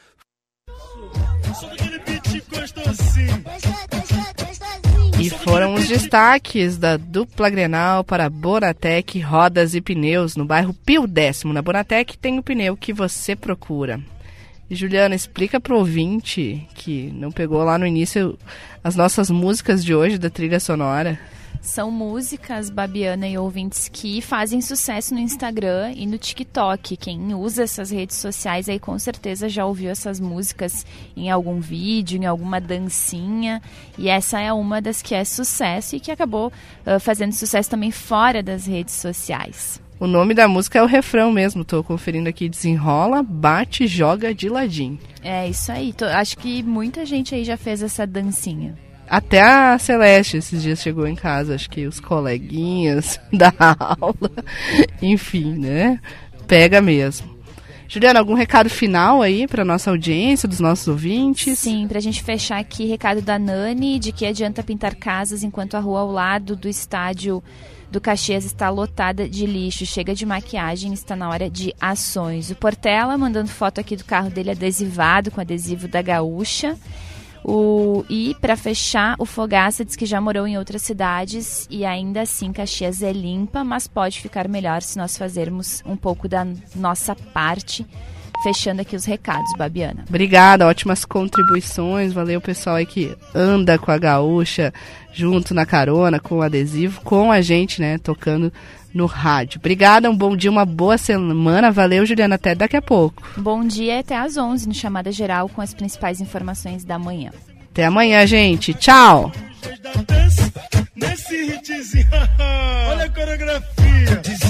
E foram os destaques da dupla Grenal para Bonatec Rodas e Pneus, no bairro Pio Décimo. Na Bonatec tem o pneu que você procura. E Juliana, explica pro ouvinte que não pegou lá no início as nossas músicas de hoje da trilha sonora. São músicas, Babiana e ouvintes, que fazem sucesso no Instagram e no TikTok. Quem usa essas redes sociais aí com certeza já ouviu essas músicas em algum vídeo, em alguma dancinha. E essa é uma das que é sucesso e que acabou uh, fazendo sucesso também fora das redes sociais. O nome da música é o refrão mesmo, tô conferindo aqui. Desenrola, bate, joga de ladinho. É isso aí. Tô, acho que muita gente aí já fez essa dancinha. Até a Celeste esses dias chegou em casa, acho que os coleguinhas da aula, enfim, né? Pega mesmo. Juliana, algum recado final aí para nossa audiência, dos nossos ouvintes? Sim, pra gente fechar aqui, recado da Nani, de que adianta pintar casas enquanto a rua ao lado do estádio do Caxias está lotada de lixo. Chega de maquiagem, está na hora de ações. O Portela mandando foto aqui do carro dele adesivado com adesivo da Gaúcha. O, e, para fechar, o Fogaça diz que já morou em outras cidades e ainda assim Caxias é limpa, mas pode ficar melhor se nós fazermos um pouco da nossa parte. Fechando aqui os recados, Babiana. Obrigada, ótimas contribuições. Valeu, pessoal aí que anda com a Gaúcha junto na carona, com o adesivo, com a gente, né, tocando no rádio. Obrigada, um bom dia, uma boa semana. Valeu, Juliana, até daqui a pouco. Bom dia, até às onze no Chamada Geral com as principais informações da manhã. Até amanhã, gente. Tchau. Nesse hitzinho, olha a coreografia.